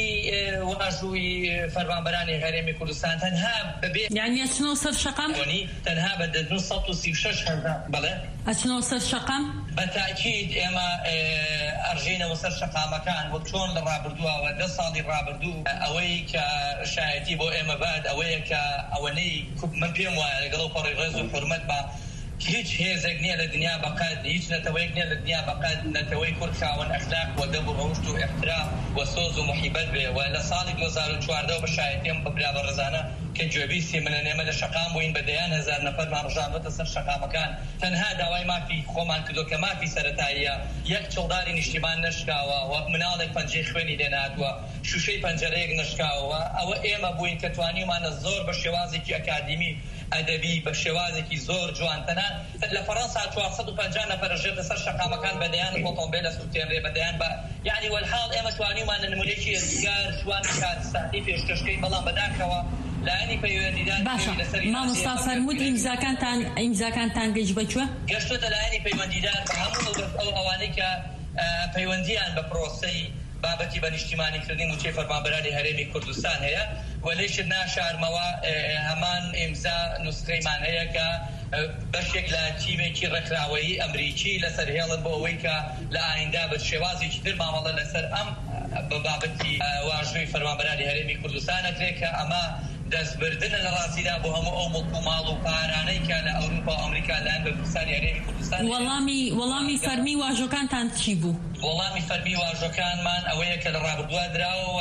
واژووی فەرمانبەرانی هەرێمی کوردستان تەنها بەبێ یعنی ئەچنەوە سەر شەقام؟ تەنها بە سەد و سی و شەش هەزار بەڵێ ئەچنەوە سەر شەقام؟ بەتاکید ئێمە ئەڕژینەوە سەر شەقامەکان وەک چۆن لە ڕابردووەوە دە ساڵی ڕابردوو ئەوەی کە شایەتی بۆ ئێمە باد ئەوەیە کە ئەوەنەی من پێم وایە لەگەڵ پەڕی ڕێز و حورمەت بە هیچ هێزێک نییە لە دنیا بەقەد، هیچ نەتەوەیەک نییە لە دنیا بەقەد نەتەوەی کورد خاوەن ئەخلاق و دەب و ڕەوشت و ئیحترام و سۆز و محیبەت بێ. و لە ساڵی دوو هەزار و چواردە بە شایەتیم بە برا بەڕێزانە کە گوێبیستی منە نێمە لە شەقام بووین بە دەیان هەزار نەفەرمان ڕژاندوەتە سەر شەقامەکان، تەنها داوای مافی خۆمان کردو کە مافی سەرەتاییە یەک چڵداری نیشتیمان نەشکاوە و مناڵێک پەنجەی خوێنی لێناتوە، شوشەی پەنجەرەیەک نەشکاوە. ئەوە ئێمە بووین کە توانیمانە زۆر بە شێوازێکی ئەکادمی ئەدەبی بە شێوازێکی زۆر جوانتەنە لە فەڕەنسا چوارسەد و پەنجا نەفەر ژێتە سەر شەقامەکان بەدەیان ئۆتۆمبیل ئەسووتێنرێ بەدەیان بە یعنی وەلحاڵ ئێمە توانیمانە نمونەیەکی ئێزگار جوان کارستانی پێشکەشکەی بەڵام بەداخەوە لایەنی پەیوەندیدار. باشە مامۆستا فەرموود ئیمزاکانتان ئیمزاکانتان گەیشت بەکوێ؟ گەشتوتە لایەنی پەیوەندیدار بە هەموو ئەو ئەوانەی کە پەیوەندیان بە پرۆسەی بابەتی بەنیشتیمانیکردنی موچەی فەرمانبەرانی هەرێمی کوردستان هەیە و لێشت ناشارمەوە هەمان ئیمزا نوسخەیمان هەیە کە بەشێک لە تیمێکی ڕێکخراوەیی ئەمریکی لەسەر هێڵن بۆ ئەوەی کە لە ئایندا بە شێوازێکی تر مامەڵە لەسەر ئەم بە بابەتی واژووی فەرمانبەرانی هەرێمی کوردستان ئەکرێت کە ئەمە دەستبردنە لە ڕاستیدا بۆ هەموو ئەو مڵک و ماڵ و پارانەی کە لە ئەوروپا و ئەمریکا لایەن بە کوردستانی هەرێمی کوردستان. وەڵامی وەڵامی فەرمی واژۆکانتان چی بوو؟ وەڵامی فەرمی واژۆکانمان ئەوەیە کە لە ڕابردووە دراوەوە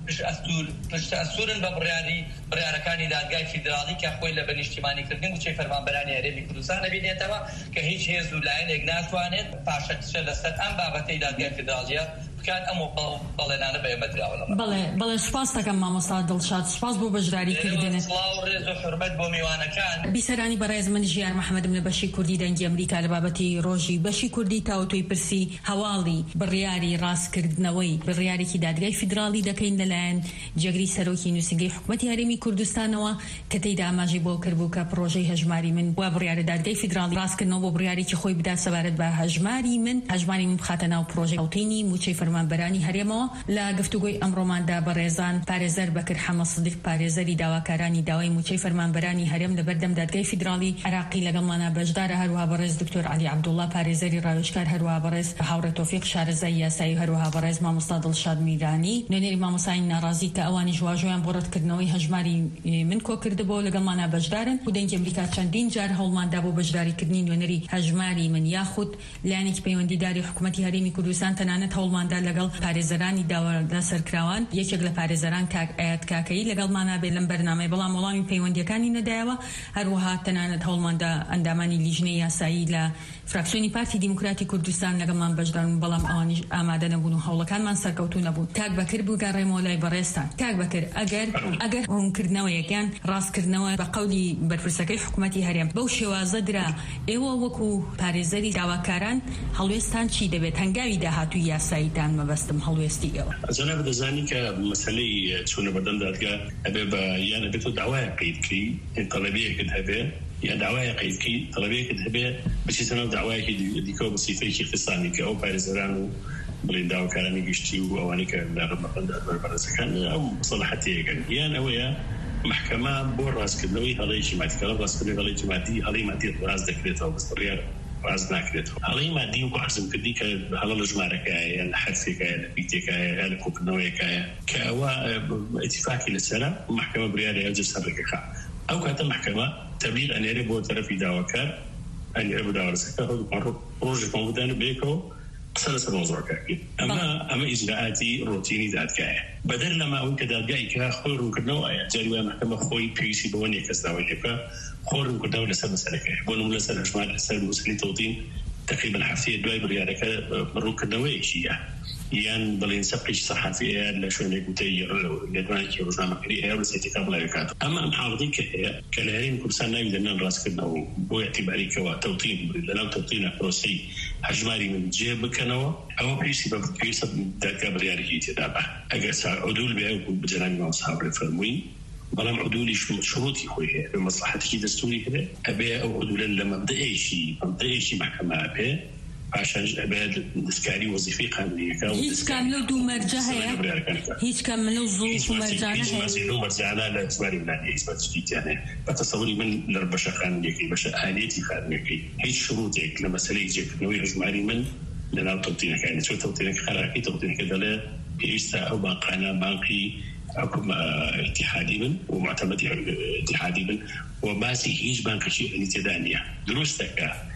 پشت ئەستور پشت ئەستورن بە بڕیاری بڕیارەکانی دادگای فیدراڵی کە خۆی لە بەنیشتیمانیکردنی موچەی فەرمانبەرانی هەرێمی کوردستان دەبینێتەوە کە هیچ هێز و لایەنێک ناتوانێت پاشەکشە لەسەر ئەم بابەتەی دادگای فیدراڵیە بکات ئەم بەڵێنانە بەێمەدراوە. بەڵێ بەڵێ سوپاس دەکەم مامۆستا دڵشاد، سوپاس بۆ بەشداریکردنت. سڵاو و ڕێز و حورمەت بۆ میوانەکان. بیسەرانی بەڕێز من ژیار محەممەدم لە بەشی کوردی دەنگی ئەمریکا لە بابەتی ڕۆژی بەشی کوردی تاوتوی پرسی هەواڵی بڕیاری ڕاستکردنەوەی بڕیارێکی دادگای فیدراڵی دەکەین لەلایەن جێگری سەرۆکی نووسنگەی حکوومەتی هەرێمی کوردستانەوە کە تێیدا ئاماژەی بۆ کردبوو کە پرۆژەی هەژماری من وا بڕیارە دادگای فیدراڵی ڕاستکردنەوە بۆ بڕیارێکی خۆی بدات سەبارەت بە هەژماری من هەژماری من بخاتە ناو پرۆژەی ئەوتینی موچەی فەرمانبەرانی هەرێمەوە. لە گفتوگۆی ئەمڕۆماندا بەڕێزان پارێزەر بەکر حەمە سدیق پارێزەری داواکارانی داوای موچەی فەرمانبەرانی هەرێم لە بەردەم دادگای فیدراڵی عراقی لەگەڵمانە بەشدارە، هەروەها بەڕێز دکتۆر عەلی عەبدوڵڵا پارێزەری ڕاوێژکار، هەروەها بەڕێز هاوڕێ تۆفیق شارەزای یاسایی، هەروەها بەڕێز مامۆستا دڵشاد میرانی نوێنەری مامۆستای ناڕازی کە ئەوانی ژواژۆیان بۆ ڕەتکردنەوەی هەژماری من کۆکردبوو لەگەڵمانە بەشدارن. و دەنگی ئەمریکا چەندین جار هەوڵماندا بۆ بەشداریکردنی نوێنەری هەژماری من یاخود لایەنێکی پەیوەندیداری حکوومەتی هەرێمی کوردستان تەنانەت هەوڵماندا لەگەڵ پارێزەرانی داوەدە سەرکراوان یەکێک لە پارێزەران کاک ئاەت کاکەی لەگەڵمانە بێت لەم بەرنامەی، بەڵام وەڵامی پەیوەندیەکانی نەدایەوە. هەروەها تەنانەت هەوڵماندا ئەندامانی لیژنەی یاسایی لە فراکسیۆنی پارتی دیموکراتی کوردستان لەگەڵمان بەشدارن، بەڵام ئەوانیش ئامادە نەبوون و هەوڵەکانمان سەرکەوتوو نەبوون. کاک بەکر بگەڕێمەوە لای بەڕێستان. کاک بەکر ئەگەر ئەگەر ڕوونکردنەوەیەکیان ڕاستکردنەوە بە قەولی بەرپرسەکەی حکوومەتی هەرێم بەو شێوازە درا، ئێوە وەکو پارێزەری داواکاران هەڵوێستان چی دەبێت؟ هەنگاوی داهاتووی یاساییتان مەبەستم هەڵوێستی ئێوە. جەناب دەزانی کە مەسەلەی چوونە بەردەم دادگا ئەبێ بە یان ئەبێت و داوای قەیدکەی تەڵەبیەکت هەبێ یا داوای قەیدکەی تەڵەبیەکت هەبێ بچیتە ناو داوایەکی دیکە و بەسیفەیەکی اختصاصی کە ئەو پارێزەران و بڵێن داواکارانی گشتی و ئەوانەی کە لە بەرپرسەکان ئەو مەسەڵەحەتەیەکەن، یان ئەوەیە محکەمە بۆ ڕاستکردنەوەی هەڵەیەکی مادیکەڵە ڕاستکردنەوەی هەڵەیەکی مادی هەڵەی مادی ڕاست دەکرێتەوە بەس بڕیار ڕاست ناکرێتەوە. هەڵەی مادی و حرزم کردی کە هەڵە لە ژمارەکەیە لە حرفێکایە لە بیتێکایە لە کۆکردنەوەیەکایە کە ئەوە ئەتیفاقی لەسەرە محکەمە بڕیاری ئەوجە سەرەکەخا. ئەو کاتە محکەمە تەبلیغ ئەنێرێ بۆ تەرەفی داواکار ئەنێرێ بۆ داوەرسەکە ڕۆژی کۆمپیوتەر بێکەوە قسە لەسەر مۆزوعەکە. ئەمە ئەمە ئیجراعاتی ڕۆتینی دادگایە. بەدەر لەما ئەوەی کە دادگای کە خۆی ڕوونکردنەوە ئەیە جاری وایە محکەمە خۆی پێویستی بەوە نییە کەس داوای لێبکە خۆی ڕوونکردنەوە لەسەر مەسەلەکەیە. بۆ نمونە لەسەر هەژمار لەسەر مەسەلەی تەوتین تقریبا هەفتەیە دوای بڕیارەکە ڕوونکردنەوەیەکیە یان بڵێن سەبقێکی سەحافیەیە لە شوێنێک وتەی لێدوانێکی ڕۆژنامەکاری هەیە و لەسەرێتێکا بڵاوێکات. ئەمە ئەم حاڵەتی کە هەیە کە لە هەرێمی کوردستان ناوی دەنان ڕاستکردنەوە بۆ ئەتیباریکەوە تەوتین لەناو تەوتینە پرۆسەی هەژماری من جێ بکەنەوە، ئەوە پێویستی بە پێویستە دادگا بڕیارێکی تێدا بە. ئەگەر عودول بێ و جەنابی مامۆستا هاوڕێ فەرمووی، بەڵام عودولی شروطی خۆی هەیە بە مەسلحەتێکی دەستوری هەیە، ئەبێ ئەو عودولە لە مەبدەئێکی مەبدەئێکی محکەمە ئەبێ پاشان ئەبێت دەستکاری وەزیفەی قانونیەکە و هیچ کام لەو دوو مەرجە هەیە، هیچ کام لەو زوڵف و مەرجانە هەیە مەرجانە لە ئەجباری ولایەتی ئیسبات شتیانە. بە تەسەووری من لە بەشە قانونیەکەی بەشە ئالێتی قانونیەکەی هیچ شروطێک لە مەسەلەی جێکردنەوەی هەژماری من لەناو تەوتینەکەی نەچێت تەوتینەکە قەراکی تەوتینەکە دەڵێ پێویستە ئەو بانقانە بانقی حكم اتحادي من ومعتمد اتحادي من وباسي هيج بانكشي انتدانية دروستك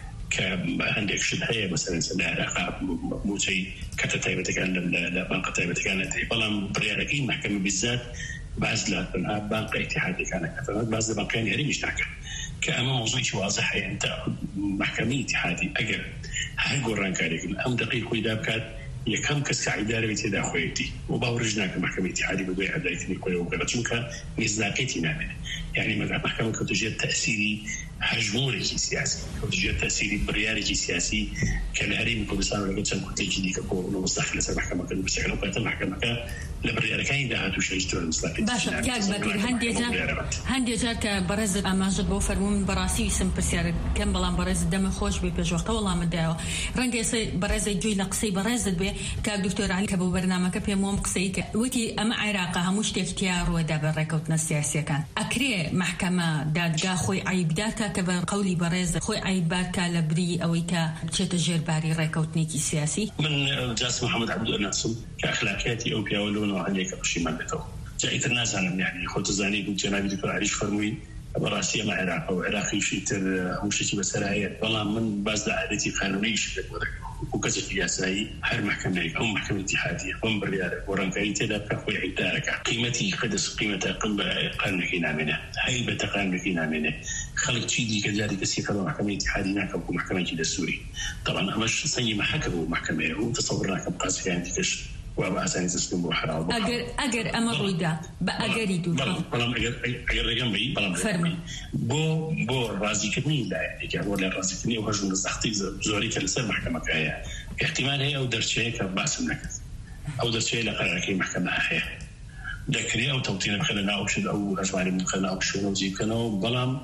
كعندك شبهية مثلا سنة علاقة موسي كتتايبة كان لا بانك تايبة كانت بلام بريالكين محكمة بالذات بعض لا بانك اتحادي كان كتبت بعض البانكين يعني مش تحكم كأما موضوع شو واضح يعني أنت محكمة اتحادي أجر هاي قران كاريك الأم دقيق وإذا كان يكم كسك عدالة بتدا خويتي وباورجناك محكمة اتحادي بقول عدالتني كوي وقرتشمك نزلاقتي نامنة يعني محكمة كتوجد تأثيري هجموري سياسي كتوجد تأثيري برياري سياسي كان هريم كردستان ولا قلت سنكون تيجي ديك كور ومستخلة المحكمة كانوا بيستخدموا كانت المحكمة لبرياري كان ده هتوش يجتون المصلحة باشا كاك بكر هندي جار هندي جار كبرز أماجد بوفر من براسي اسم بسيار كم بلان برز دم خوش بيجوقته والله مدعو رنجي سي برز جوي لقصي برز بي كدكتور علي كبو برنامج بيموم قصيك وتي أما عراقها مش تختيار ودابر ركوتنا السياسية كان أكري محكمة دادجا خوي عيب داتا كبر قولي برز خوي عيب باتا لبري أو إتا تشتجر باري ركوتنيكي سياسي من جاس محمد عبد الناصر كأخلاقياتي أو بيقولون وعليك بشي ما بتو جايت الناس أنا يعني خد زاني قلت جنابي دكتور علي فرموي براسية مع العراق أو عراقي شيء تر مش شيء بس رأيه والله من بعض عادتي قانونية شيء وكذا ياساي هر محكمة أو محكمة اتحادية قم بالرياضة ورنكاي تدا كفوي عدارك قيمتي قدس قيمتها قم قانون كينا منه هيبة قانون كينا منه خلق تشيدي كذلك السيفر محكمة اتحادية ناكم محكمة دستوري طبعا أمش سني ما حكموا محكمة وتصورنا كم قاس في عندكش وأساني تسلم بحرام أجر أجر أمر ويدا بأجر يدور بلام أجر أجر جنبي بلام فرمي بو بو رازي كني لا يعني كان ولا رازي كني وهجم الزحتي زوري كالسر محكمة كايا احتمال هي أو درشة كباس النكس أو درشة لقرار كي محكمة أحياء ذكري أو توطين بخلنا أو شد أو هجماني من خلنا أو شنو زي كانوا بلام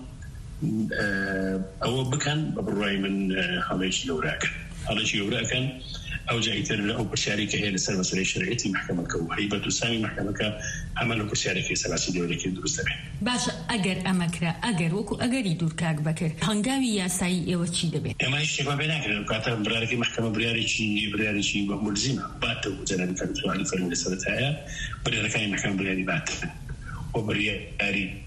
أو بكن بالرأي من هذا يوراك هذا يوراك أو جايتر أو برشاريك هي لسر مسألة شرعية محكمة كوهيبة تسامي محكمة عمل برشاريك سلاسل ولكن درست به. باش أجر أمكرا أجر وكو أجر يدور كاك بكر هنجاوي يا ساي وتشي دبي. ما يشتغل بينك لو كاتب برارك محكمة براري شيء براري شيء ملزمة باتو جنابي كانت سؤال فرن لسرتها برارك هي محكمة براري بات وبراري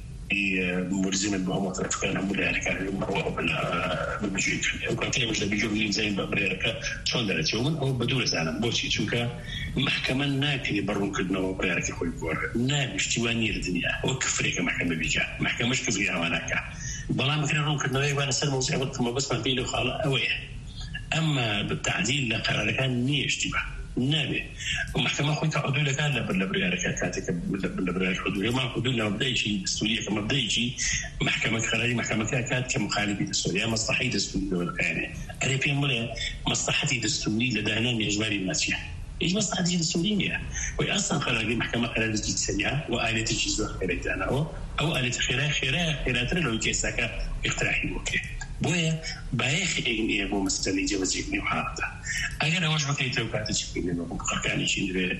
ملزمة بهم وطرف كان هم اللي كانوا يمروا بالمجيد وكانت هي مش بيجوا زي بريركا شلون درت يوم أو بدون زعلان بوشي شوكا محكمة ناكل يبرون كدنا وبريركا يخوي بور ناب اشتواني الدنيا وكفريك محكمة بيجا محكمة مش كفريها واناكا بلا ما كنا نقول كدنا يبغى نسال موضوع وقت ما بس ما بينه خالة أويه أما بالتعديل لقرار كان نية اشتباه نابه ومحكمة خوي كعدولة كان لا بلا بريارك كاتك بلا بلا بريارك عدولة ما عدولة مبدئي شيء السورية كمبدئي شيء محكمة خلالي محكمة كات كمخالفة السورية مصلحة السورية ولا كائنة أنا في مولى مصلحتي السورية لدهنا إجمالي الناسية إيش مصلحتي السورية وأصلا خلالي محكمة خلالي السريعة وآلة الجزء خيرات أنا أو أو آلة خيرات خيرات خيرات لو كيساك اقتراحي وكي بويا بايخ إغنية بو مسألة جوازي إغنية وحارته أجل أوش بكري توقعت تشكيل إنه بقى كان يشين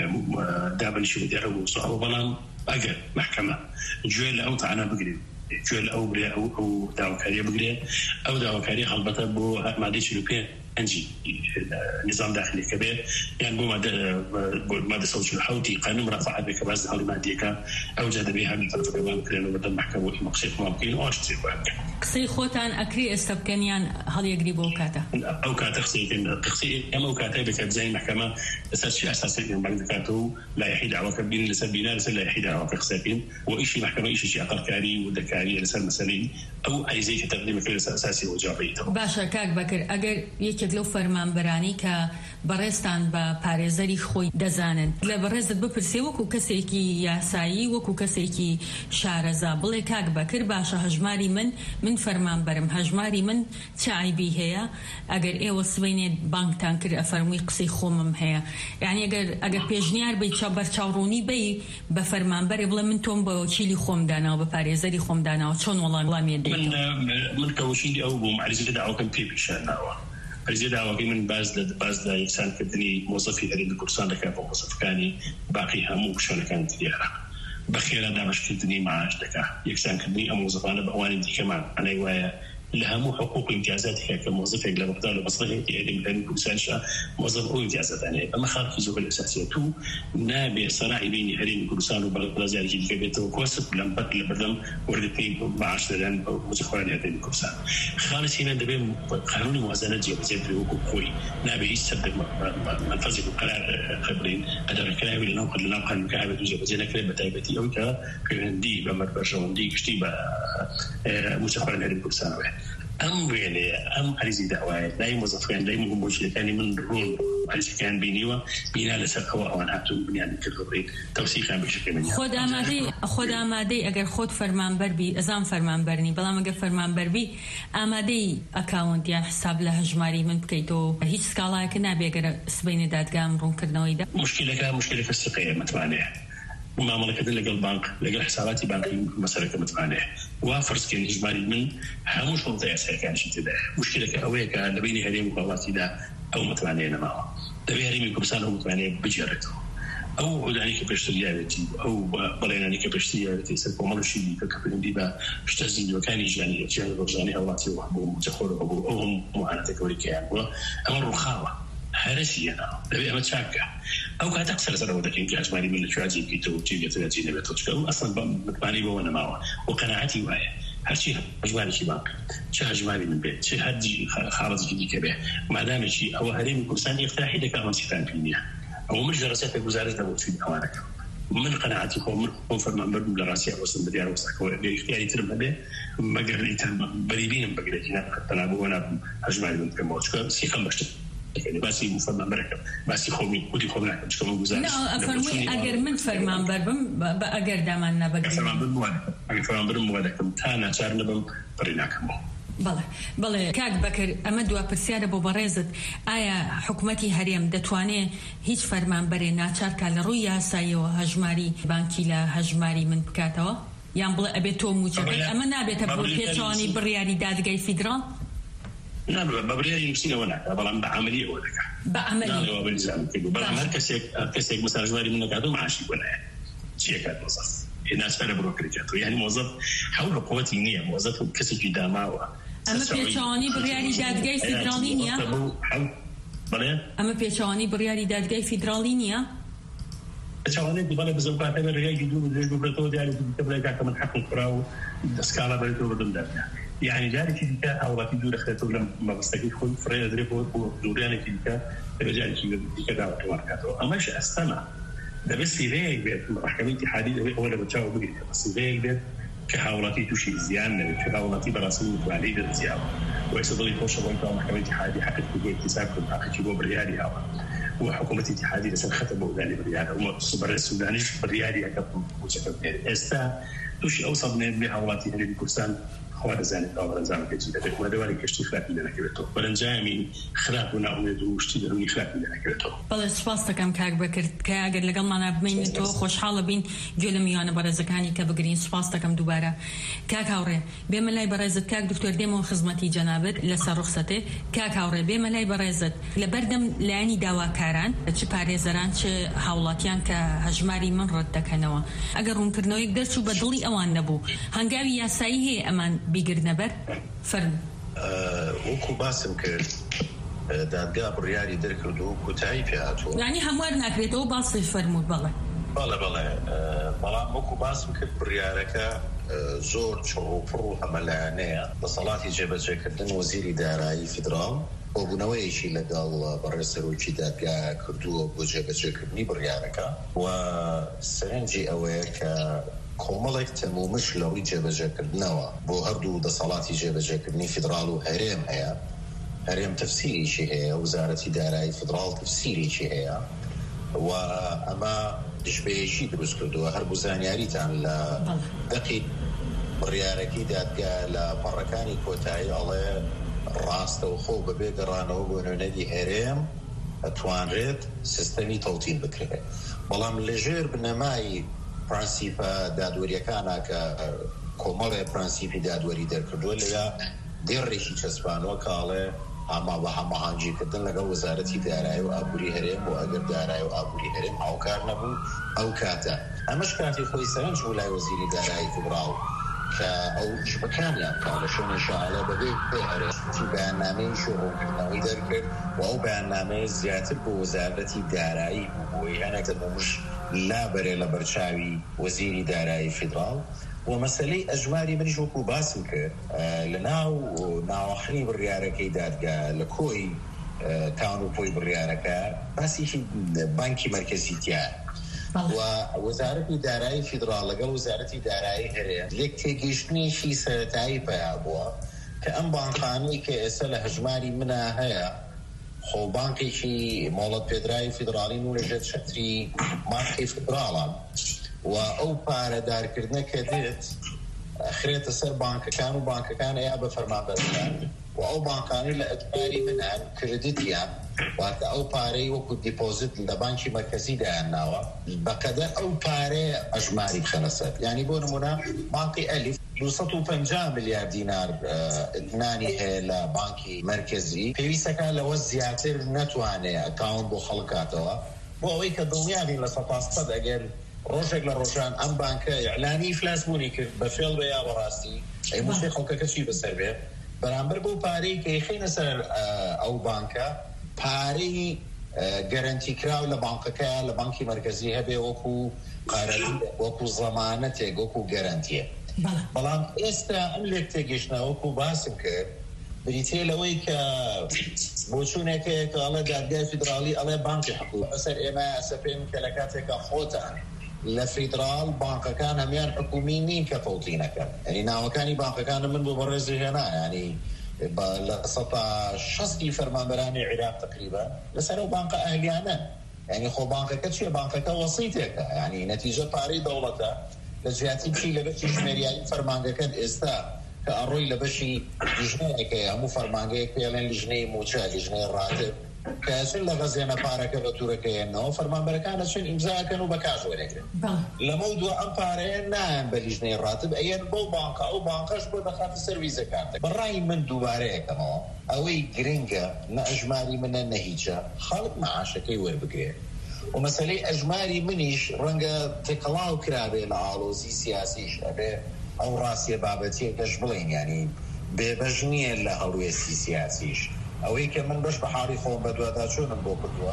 دابن شو بدي أو صعب بلام أجل محكمة جوال أو تعنا بقري جوال أو بري أو أو دعوة كارية بقري أو دعوة كارية خلبطة بو ما ديش لوكين أنجي نظام داخلي كبير يعني بو مادة مادة صوت الحوتي قانون مرافعة بكباز هالي ماديكا أو جاد بها من طرف كمان كلنا بدل محكمة مقصد ممكن أو أشتري قصي خوتان أكري استبكانيان هل يجري بوكاتا أو كاتا قصي قصي أما أو كاتا بكات زي محكمة أساس شيء أساسي من بعد كاتو لا يحيد عواقب بين لسبينا لسه لا يحيد عواقب قصيين وإشي محكمة إشي شيء أقل كاري ودكاري لسه مسألة أو أي زي كتقديم كل أساسي وجابي باشا كاك بكر أجر يكلو فرمان براني ك برستان بباريزري خوي دزانن لا برزت بپرسي وكو كسيكي ياسايي وكو كسيكي شارزا بلي كاك بكر باشا هجماري من من فرمان برم هجماري من تعيبي هي اگر اي وسبيني بانك تانكر افرمي قصي خومم هي يعني اگر اگر بيجنيار بي تشبر تشاوروني بي بفرمان بري بلا من توم بو تشيلي خوم دانا وبباريزري خوم دانا وشون والله والله ميدي من من كوشيلي او بو معرزه دعوه كم بي بشاناوا رجدا وفي من باز ل باز ل إنسان كدني موظفي هري الكورسان لك موظف كاني باقي همو شلون كانت ديارة بخير هذا مش كدني معاش لك إنسان كدني موظفانا بأوان دي كمان أنا ويا لهم حقوق امتيازاتك كموظف يقدر مقدار مصلحتي يعني مثلا كوسانشا موظف او امتيازات يعني اما خارج الزوج الاساسيه تو نابي صراحه بين هرين كوسان وبلازار جديد كبيته كوسط لم بدل بدل وردتني معاش لان متخوان هذين الكوسان خالص هنا دبي قانون موازنه جوازات الحقوق نابي يسبب منفذ القرار خبرين هذا الكلام اللي نقل لنا قانون كعبه جوازنا كلمه تايبتي او كندي بمر برشون دي كشتي متخوان هذين الكوسان أم يعني أم عايز دعوة لا يوظفين لا يمكن يعني من رول عايز كان بينيوا بينا لسقوا أو أنا أتوم يعني كذبين توثيقا بشكل من خد أمادي خد أمادي أجر خد فرمان بربي أزام فرمان برني بلا ما أجر فرمان بربي أمادي أكاونت يعني حساب له جماري من بكيتو هيك سكالا كنا بيجر سبين داد قام رون كرنا ويدا مشكلة كان مشكلة في السقية متوانية وما ملكت لقى البنك لقى حساباتي بنكي مسألة متوانية وافرس كان إجمالي من هموش منطقة سيكون شيء ده مشكلة كأوية كان لبيني هذه مقاولات ده أو متوانية نماها تبي هريمي كمسان هو متوانية بجرته أو عداني كبشترياتي أو بليناني كبشترياتي سلفو مالو شيء ككبرين ديبا بشتزين وكان يجاني جاني برجاني أولاتي وحبو متخور أبو أوهم معاناة كوريكيان أمر رخاوة هرسينا تبي أما تشاكا أو كانت أكثر سنة ودكين كأجمالي من الشواجين كيتو تيجي تلاتين بتوجه أصلا متماني بوانا معه وقناعتي وهي هرچی هەژمارێکی باقی چه هەژماری من بێت چه هەرجی خاڵەتێکی دیکە بێ مادامێکی ئەوە هەرێمی کوردستان یەکتاحی دەکات هەمسیتان پێ نییە ئەوە مش دەڕاستە گوزارش دەبووچین ئەوانەکە من قەناعەتی خۆم خۆم فەرمانبەر بووم لە ڕاستی ئەوەستم بە دیارە وەستاکەوە اختیاری ترم هەبێ مەگەر ئیتر بەریبینم بەگرێتی نابخەتەنابوو نابم هەژماری من بکەمەوە چکە سیخەم بەشت باسی فەرمانبەرەکەم باسی خۆمی خودی خۆم ناکەم چکە من گوزارش ئەفەرمووی ئەگەر من فەرمانبەر بم بە ئەگەر دامان نابەگرێت ئەگەر فەرمانبەرم وا دەکەم تا ناچار نەبم بڕی ناکەمەوە. بەڵێ بەڵێ کاک بەکر ئەمە دوا پرسیارە بۆ بەڕێزت ئایا حکوومەتی هەرێم دەتوانێت هیچ فەرمانبەرێ ناچارکە لە ڕووی یاساییەوە هەژماری بانکی لە هەژماری من بکاتەوە یان بڵێ ئەبێت تۆ موچەکەت ئەمە نابێتە بۆ پێچەوانی بڕیاری دادگای فیدرال بە بڕیاری نووسینەوە ناکات بەڵام بە عەمەلی ئەوە دەکات بە عەمەلی بەڵام هەر کەسێک کەسێک مەسەڵەن هەژماری من نەکات و معاشی بۆ نایە چیەکات مۆزەف ناسپەرە بڕۆکرێتەوە یعنی مۆزەف هەوڵ بە قووەتی نییە مۆزەف کەسێکی داماوە ئەمە پێچەوانی بڕیاری دادگای فیدراڵی نییە ئەمە پێچەوانی بڕیاری دادگای فیدراڵی نییە پێچەوانی بەڵێ بزەوکاتە بە ڕێگەی دوو درێژ ببرێتەوە دیاری دیکە بڵێ من حەقم خورا و دەسکاڵا بێتەوە بردم دەرگا یعنی جارێکی دیکە هاوڵاتی دوو دەخرێتەوە لە مەبەستەکەی خۆی فڕێ دەدرێت بۆ دووریانێکی دیکە دەبێت جارێکی دیکە داوەتەوە بکاتەوە ئەمەش ئەستەمە دەبێت سیڤەیەک بێت محکەمەی اتحادی دەبێت ئەوە لە بەرچاو بگرێت سیڤەیەک بێت کە هاوڵاتی تووشی زیان نەبێت کە هاوڵاتی بەڕاستی متوانەی دەستیاوە وەیسە دڵی خۆشە بۆی تا محکەمەی اتحادی حقت بۆ اکتساب کرد حقێکی بۆ بڕیاری هاوە و حکوومەتی اتحادی لەسەر خەتە بۆ دانی بڕیارە و سوبەرە سودانیش بڕیاری ئەکە بچەکە بێت ئێستا تووشی ئەو سەبنێت بێ هاوڵاتی هەرێمی کوردستان خوا دەزانێت ئەو بەرەنجامەکە چی دەبێت و دەواری کەشتی خراپی دەنەکەوێتەوە بەرەنجامی خراپ و ناومێد و شتی دەرونی خراپی دەنەکەوێتەوە. بەڵێ سوپاس دەکەم کاک بەکرد کە ئەگەر لەگەڵمانە بمێنێتەوە خۆشحاڵە بین گوێ لە میوانە بەڕێزەکانی کە بگرین. سوپاس دەکەم دووبارە کاک هاوڕێ بێمە لای بەڕێزت کاک دکتۆر دێمەوە خزمەتی جەنابەت لەسەر ڕوخسەتێ. کاک هاوڕێ بێمە لای بەڕێزت لە بەردەم لایانی داواکاران چ پارێزەران چ هاوڵاتیان کە هەژماری من ڕەت دەکەنەوە ئەگەر ڕوونکردنەوەیەک دەرچوو بە دڵی ئەوان نەبوو هەنگاوی یاسایی هەیە ئەمان بیگرنەبەر فرن وەکو باسم کرد دادگا بڕیاری دەرکرد و کوتایی پێ هاتووە یعنی هەموار ناکرێتەوە باسی فەرموود بەڵێ بەڵێ بەڵێ بەڵام وەکو باسم کرد بڕیارەکە زۆر چڕوپڕ و هەمەلایانەیە دەسەڵاتی جێبەجێکردن وەزیری دارایی فیدراڵ بۆ بوونەوەیەکی لەگەڵ بەڕێسەرۆکی دادگا کردووە بۆ جێبەجێکردنی بڕیارەکە و سەرنجی ئەوەیە کە کۆمەڵێک تەمومش لەڕووی جێبەجێکردنەوە بۆ هەردوو دەسەڵاتی جێبەجێکردنی فیدراڵ و هەرێم هەیە هەرێم تەفسیریشی هەیە وزارەتی دارایی فیدراڵ تەفسیریشی هەیە و ئەمە دشبەیەکی دروست کردووە هەر بۆ زانیاریتان لە دەقی بڕیارەکەی دادگا لە پەڕەکانی کۆتایی ئەڵێ ڕاستەوخۆ بەبێ گەڕانەوە بۆ نوێنەری هەرێم ئەتوانرێت سیستەمی تەوتین بکرێت بەڵام لەژێر بنەمایی پرانسیپە دادوەریەکانە کە کۆمەڵێ پرانسیپی دادوەری دەرکردووە لەوێ دێڕێکی چەسپانەوە کاڵێ ئاما بە هەماهەنگیکردن لەگەڵ وەزارەتی دارایی و ئابووری هەرێم بۆ ئەگەر دارایی و ئابووری هەرێم هاوکار نەبوو ئەو کاتە ئەمەش کاتی خۆی سەرنج بوو لای وەزیری دارایی فیدراڵ کە ئەو شبەکانیان کا لە شوێنی شاعلە بەبێ پێ هەرێستی بەیاننامەی شۆڕۆکردنەوەی دەرکرد و ئەو بەیاننامەیە زیاتر بۆ وەزارەتی دارایی بوو بۆی هەنێک دەمەمش لابەرێ لە بەرچاوی وەزیری دارایی فیدراڵ و مەسەلەی ئەژماری منیش وەکو باسم کرد لە ناو ناوەخنی بڕیارەکەی دادگا لە کۆی تاون و پۆی بڕیارەکە باسیشی بانکی مەرکەزیتیان و وەزارەتی دارایی فیدراڵ لەگەڵ وەزارەتی دارایی هەرێم یەک تێگەیشتنێکی سەرەتایی پیا بووە کە ئەم بانقانەی کە ئێستا لە هەژماری منە هەیە خۆ بانکێکی مۆڵەت پێدراوی فیدراڵین و لەژێر چەتری مارکی فیدراڵان و ئەو پارەدارکردنە کە دێت خرێتە سەر بانکەکان و بانکەکان یا بە فەرمانبەرەکان و ئەو بانکانی لە ئەتباری منان کردیتیان واتە ئەو پارەی وەکو دیپۆزیت لە بانکی مەرکەزی دایانناوە بەقەدەر ئەو پارەیە ئەژماری بخەنە سەر یعنی بۆ نمونە بانکی ئەلیف دووسەد و پەنجا میلیارد دینار ئەتنانی هەیە لە بانکی مەرکەزی پێویستەکە لەوە زیاتر نەتوانێت ئەکاونت بۆ خەڵکاتەوە بۆ ئەوەی کە دڵنیابین لە سەپاسپەد ئەگەر ڕۆژێک لە ڕۆژان ئەم بانکە ئیعلانی ئیفلاس بوونی کرد بە فێڵ بە یا بەڕاستی ئەی موشی خەڵکەکە چی بەسەر بێ بەرامبەر بۆ پارەی کە یخینە سەر ئەو بانکە پارەی گەرنتی کراو لە بانکەکە لە بانکی مەرکەزی هەبێ وەکو قەرەزی وەکو زەمانەتێک وەکو گەرنتیە بەڵام ئێستا ئەم لێک تێگەشتنەوەکو باسم کرد بریتێ لەوەی کە بۆچوونێکەیە کە ئەڵێ دادگای فیدراڵی ئەڵێ بانکی حکومەت ئەسەر ئێمە ئەسە پێم کە لە کاتێکە خۆتان لە فیدراڵ بانکەکان هەمیان حکومی نین کە فەوتینەکەن ینی ناوەکانی بانکەکان من بۆ بەڕێزی هێنا ینی لە سەتا شەستی فەرمانبەرانی عێراق تقریبا لەسەر ئەو بانکە ئەهلیانە ینی خۆ بانکەکە چیە بانکەکە وەسیتێکە ینی نەتیجە پارەی دەوڵەتە لە جیاتی بچی لە بەشی ژمێریایی فەرمانگەکەت ئێستا کە ئەڕۆی لە بەشی لیژنەیەکەیە هەموو فەرمانگەیەک پێڵێن لیژنەی موچە لیژنەی ڕاتب کە چن لە غەزێنە پارەکە بە توورەکەیەنەوە فەرمانبەرەکانە چون ئیمزاکەن و بە کاژوەرێکن لەمە دووە ئەم پارەیە نایەن بە لیژنەی ڕاتب ئەیەن بۆ بانکە ئەو بانکەش بۆ دەخاتە سەر ویزەکانتە بەڕای من دووبارەیەکەمەوە ئەوەی گرنگە نە ئەژماری منە نە هیچە خەڵک مەعاشەکەی وەربگرێت و مەسەلەی ئەژماری منیش ڕەنگە تێکەڵاو کرابێ لە ئاڵۆزی سیاسیش ئەبێ ئەو ڕاستیە بابەتیەکەش بڵین ینی بێبەش نییە لە هەڵوێستی سیاسیش ئەوەی کە من بەش بە حاڵی خۆم بە دووادا چۆنم بۆ کردووە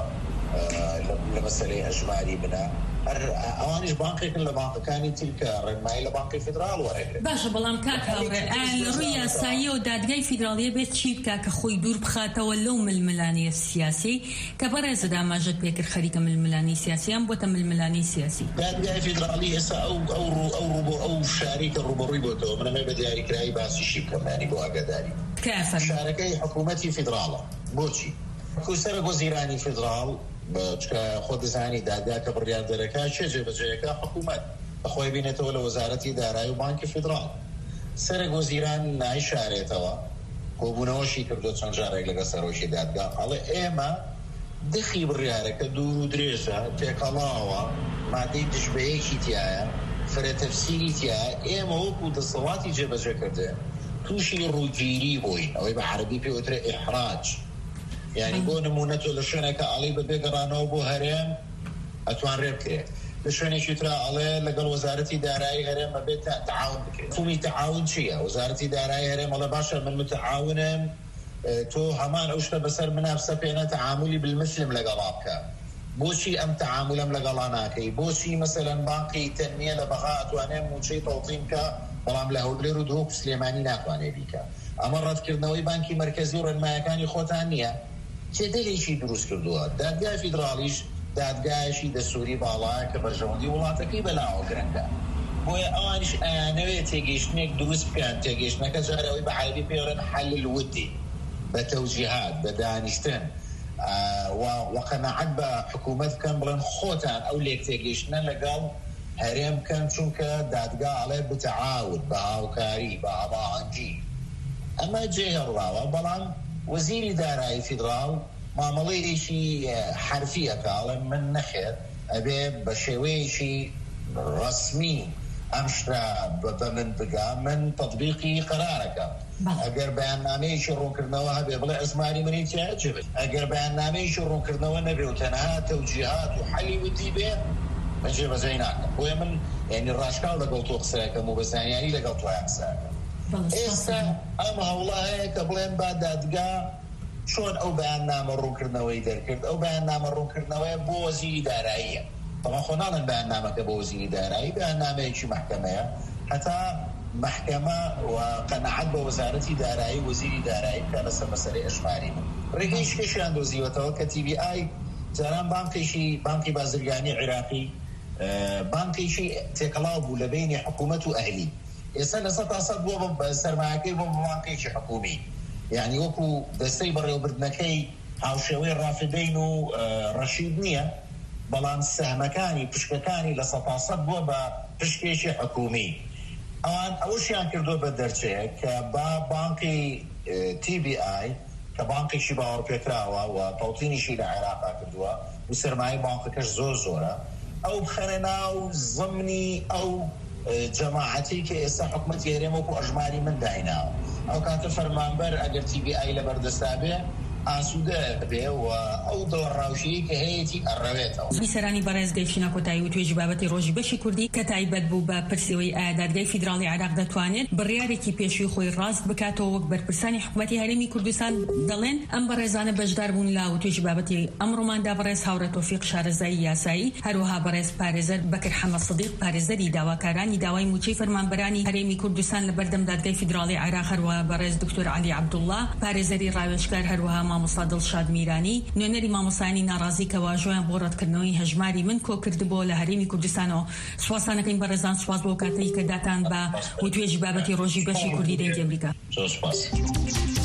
لە مەسەلەی ئەژماری منە هەر ئەوانیش بانکێکن لە بانکەکانی تیکە ڕێنمایی لە بانکی فیدراڵ وەرەگرن باشە بەڵام کاک هاوڕێ لە ڕووی یاسایی و دادگای فیدراڵیە بێت چی بکا کە خۆی دوور بخاتەوە لەو ململانیە سیاسی کە بەڕێزە داماژەت پێکرد خەریکە ململانی سیاسیان بۆتە ململانی سیاسی دادگای فیدراڵی ئێستا ئەو ئەو ئەو ڕوو ئەو شاریکە ڕوبەڕووی بۆتەوە منەمێ بە دیاریکراوی باسیشی بکەم ینی بۆ ئاگاداری شارەکەی حکوومەتی فیدراڵە بۆچی کوسەرە وەزیرانی فیدراڵ چکە خۆ دەزانی دادگا کە بڕیار دەرەکە چێ جێبەجێیەکە حکوومەت بەخۆی بینێتەوە لە وەزارەتی دارایی و بانکی فیدراڵ سەرێک وەزیران نایشارێتەوە کۆبوونەوەشی کردو چەند جارێک لەگە سەرۆکی دادگا ئەڵێ ئێمە دخی بڕیارەکە دوور و درێژە تێکەڵاوە مادەی دژبەیەکی تایە فرە تەفسیری تایە ئێمە وەکو دەسەڵاتی جێبەجێ کردێ تووشی ڕووگیری بووین ئەوەی بە عەرەبی پێوترێ ئیحراج یعنی بۆ نمونە تۆ لە شوێنێکە ئەڵێ بە بێگەڕانەوە بۆ هەرێم ئەتوان ڕێ بکرێت لە شوێنێکی ترا ئەڵێ لەگەڵ وەزارەتی دارایی هەرێم بەبێت تەعاون بکرێت فومی تەعاون چییە وەزارەتی دارایی هەرێم ئەڵێ باشە من متەعاونم تۆ هەمان ئەو شتە بەسەر منافسە پێنە تەعاملی بالمثلم لەگەڵا بکە بۆچی ئەم تەعاملم لەگەڵا ناکەی بۆچی مەسەلەن بانقی تەنمیە لە بەغا ئەتوانێت موچەی تەڵتیم بکە بەڵام لە هەولێر و دۆک سلێمانی ناتوانێت بیکە ئەمە ڕەتکردنەوەی بانکی مەرکەزی و ڕێنمایەکانی خۆتان نییە چێدەلێکی دروست کردووە دادگای فیدراڵیش دادگایشی دەسووری باڵایە کە بەرژەوەندی وڵاتەکەی بەلاوە گرنگە بۆیە ئەوانیش ئەیانەوێت تێگەیشتنێک دروست بکەن تێگەیشتنەکە جارەوەی بە عەرەبی پێڵێن حەل الودی بە تەوجیهات بە دانیشتن و قەناعەت بە حکوومەت بکەن بڵێن خۆتان ئەو لێک تێگەیشتنە لەگەڵ هەرێم بکەن چونکە دادگا ئەڵێ بتەعاون بە هاوکاری بە هەباهەنگی ئەمە جێهێڵراوە بەڵام وەزیری دارایی فیدراڵ مامەڵەیەکی حرفیەکە ئەڵێ من نەخێت ئەبێ بە شێوەیەکی ڕەسمی ئەم شتە بە من بگا من تەطبیقی قەرارەکەم ئەگەر بەیاننامەیەکی ڕوونکردنەوە هەبێ بڵێ ئەزماری منی تیاجێت ئەگەر بەیاننامەیەکی ڕوونکردنەوە نەبێ و تەنها تەوجیهات و حەلی وتی بێ من جێبەجێی ناکەم بۆیە من یعنی ڕاشکاو لەگەڵ تۆ قسەکەم و بەزانیاری لەگەڵ تۆیان قسەکەم ئێستا ئەم هەوڵە هەیە کە بڵێن با دادگا چۆن ئەو بەیاننامە ڕوونکردنەوەی دەرکرد ئەو بەیاننامە ڕوونکردنەوەی بۆ وەزیری داراییە بەڵام خۆ ناڵێن بەیاننامەکە بۆ وەزیری دارایی بەیاننامەیەکی مەحکەمەیە هەتا محکەمە و قەناعەت بە وەزارەتی دارایی وەزیری دارایی بکە لەسەر مەسەلەی ئەژماری من ڕێگەی شکێشیان دۆزیوەتەوە کە تی بی ئای جاران بانکێکی بانکی بازرگانی عێراقی بانکێکی تێکەڵاو بوو لە بینی حکوومەت و ئەهلی ئێستا لە سەد تا سەد بووە بە سەرمایەکەی بۆ بانکێکی حکومی یعنی وەکو دەستەی بەڕێوەبردنەکەی هاوشێوەی ڕافدەین و ڕەشید نییە بەڵام سەهمەکانی پشکەکانی لە سەد تا سەد بووە بە پشکێکی حکومی ئەوان ئەوشیان کردووە بە دەرچەیە کە با بانکی تی بی ئای کە بانکێکی باوەڕ پێکراوە و تەوتینیشی لە عێراقا کردووە و سەرمایەی بانکەکەش زۆر زۆرە ئەو بخەنە ناو زەمنی ئەو جەماعەتی کە ئێستا حکومەتی هەرێم وەکو ئەژماری من دایناوە ئەو کاتە فەرمانبەر ئەگەر تی بی ئای لەبەردەستا بێ ئاسوودە بێ و ئەو دۆڕاوشەیە کە هەیەی ئەڕەوێتەوە. بیسەرانی بەڕێز گەیشتنە کۆتایی و توێژی بابەتی ڕۆژی بەشی کوردی کە تایبەت بوو بە پرسیەوەی ئایا دادگای فیدراڵی عێراق دەتوانێت بڕیارێکی پێشووی خۆی ڕاست بکاتەوە وەک بەرپرسانی حکوومەتی هەرێمی کوردستان دەڵێن ئەم بەڕێزانە بەشدار بوون لە توێژی بابەتی ئەمڕۆماندا بەڕێز هاوڕێ تۆفیق شارەزایی یاسایی هەروەها بەڕێز پارێزەر بەکر حەمەد سەدیق پارێزەری داواکارانی داوای موچەی فەرمانبەرانی هەرێمی کوردستان لە بەردەم دادگای فیدراڵی عێراق هەروەها بەڕێز دکتۆر عەلی عەبدوڵڵا پارێزەری ڕاوێژگار هەروەها مامۆستا دڵشاد میرانی نوێنەری مامۆستایانی ناڕازی کە واژۆیان بۆ ڕەتکردنەوەی هەژماری من کۆ کردبووە لە هەرێمی کوردستانەوە. سوپاسانەکەین بەڕێزان، سوپاس بۆ کاتەی کە داتان بە توێژی بابەتی ڕۆژی بەشی کوردی دەنگی ئەمریکا. زۆر سوپاس.